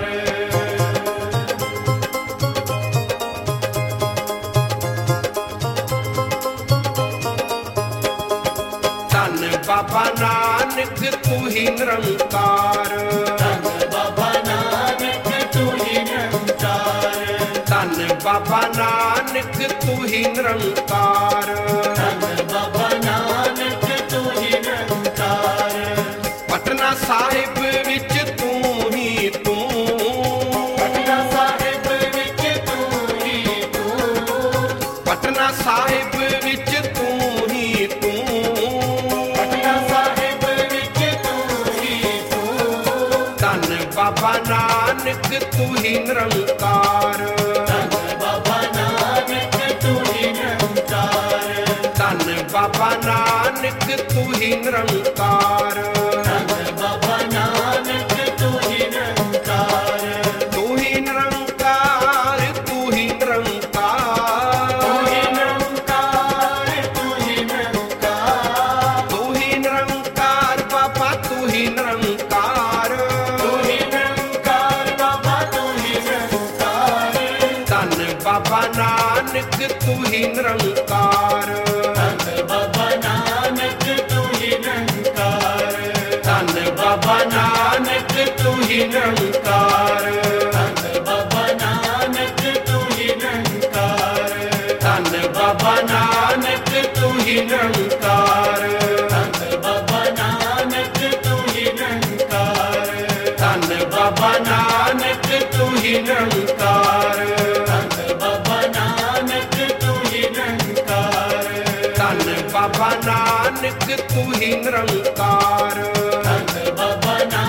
ਧੰਨ ਬਾਬਾ ਨਾਨਕ ਤੂੰ ਹੀ ਨਿਰੰਕਾਰ।
ਧੰਨ ਬਾਬਾ ਨਾਨਕ ਤੂੰ ਹੀ ਨਿਰੰਕਾਰ।
ਧੰਨ ਬਾਬਾ ਨਾਨਕ ਤੂੰ ਹੀ ਨਿਰੰਕਾਰ।
ਧੰਨ ਬਾਬਾ ਨਾਨਕ ਤੂੰ ਹੀ ਨਿਰੰਕਾਰ।
ਪਟਨਾ ਸਾਹਿਬ ਵਿੱਚ ਤੂੰ ਹੀ ਤੂੰ।
ਪਟਨਾ ਸਾਹਿਬ ਵਿੱਚ ਤੂੰ ਹੀ ਤੂੰ।
ਪਟਨਾ ਸਾਹਿਬ ਵਿੱਚ ਤੂੰ ਹੀ ਤੂੰ।
ਪਟਨਾ ਸਾਹਿਬ ਵਿੱਚ ਤੂੰ ਹੀ ਤੂੰ।
ਧੰਨ ਬਾਬਾ ਨਾਨਕ ਤੂੰ ਹੀ ਨਿਰੰਕਾਰ।
ਧੰਨ ਬਾਬਾ ਨਾਨਕ ਤੂੰ ਹੀ ਨਿਰੰਕਾਰ।
ਧੰਨ ਬਾਬਾ ਨਾਨਕ ਤੂੰ ਹੀ ਨਿਰੰਕਾਰ।
ਧੰਨ ਬਾਬਾ ਨਾਨਕ ਤੂੰ ਹੀ ਨਿਰੰਕਾਰ।
ਤੂੰ ਹੀ ਨਿਰੰਕਾਰ, ਤੂੰ ਹੀ ਨਿਰੰਕਾਰ।
ਤੂੰ ਹੀ ਨਿਰੰਕਾਰ, ਤੂੰ ਹੀ ਨਿਰੰਕਾਰ।
ਤੂੰ ਹੀ ਨਿਰੰਕਾਰ ਬਾਬਾ, ਤੂੰ ਹੀ ਨਿਰੰਕਾਰ।
ਤੂੰ ਹੀ ਨਿਰੰਕਾਰ ਬਾਬਾ ਤੂੰ ਹੀ ਨਿਰੰਕਾਰ।
ਧੰਨ ਬਾਬਾ ਨਾਨਕ ਤੂੰ ਹੀ ਨਿਰੰਕਾਰ।
ਧੰਨ ਬਾਬਾ ਨਾਨਕ ਤੂੰ ਹੀ ਨਿਰੰਕਾਰ।
ਧੰਨ ਬਾਬਾ ਨਾਨਕ ਤੂੰ ਹੀ ਨਿਰੰਕਾਰ।
ਧੰਨ ਬਾਬਾ ਨਾਨਕ ਤੂੰ ਹੀ ਨਿਰੰਕਾਰ।
ਧੰਨ ਬਾਬਾ ਨਾਨਕ ਤੂੰ ਹੀ ਨਿਰੰਕਾਰ।
ਧੰਨ ਬਾਬਾ ਨਾਨਕ ਤੂੰ ਹੀ ਨਿਰੰਕਾਰ।
ਧੰਨ ਬਾਬਾ ਨਾਨਕ ਤੂੰ ਹੀ ਨਿਰੰਕਾਰ।
ਧੰਨ ਬਾਬਾ ਨਾਨਕ ਤੂੰ ਹੀ ਨਿਰੰਕਾਰ।
ਧੰਨ ਬਾਬਾ ਨਾਨਕ ਤੂੰ ਹੀ ਨਿਰੰਕਾਰ।
ਧੰਨ ਬਾਬਾ ਨਾਨਕ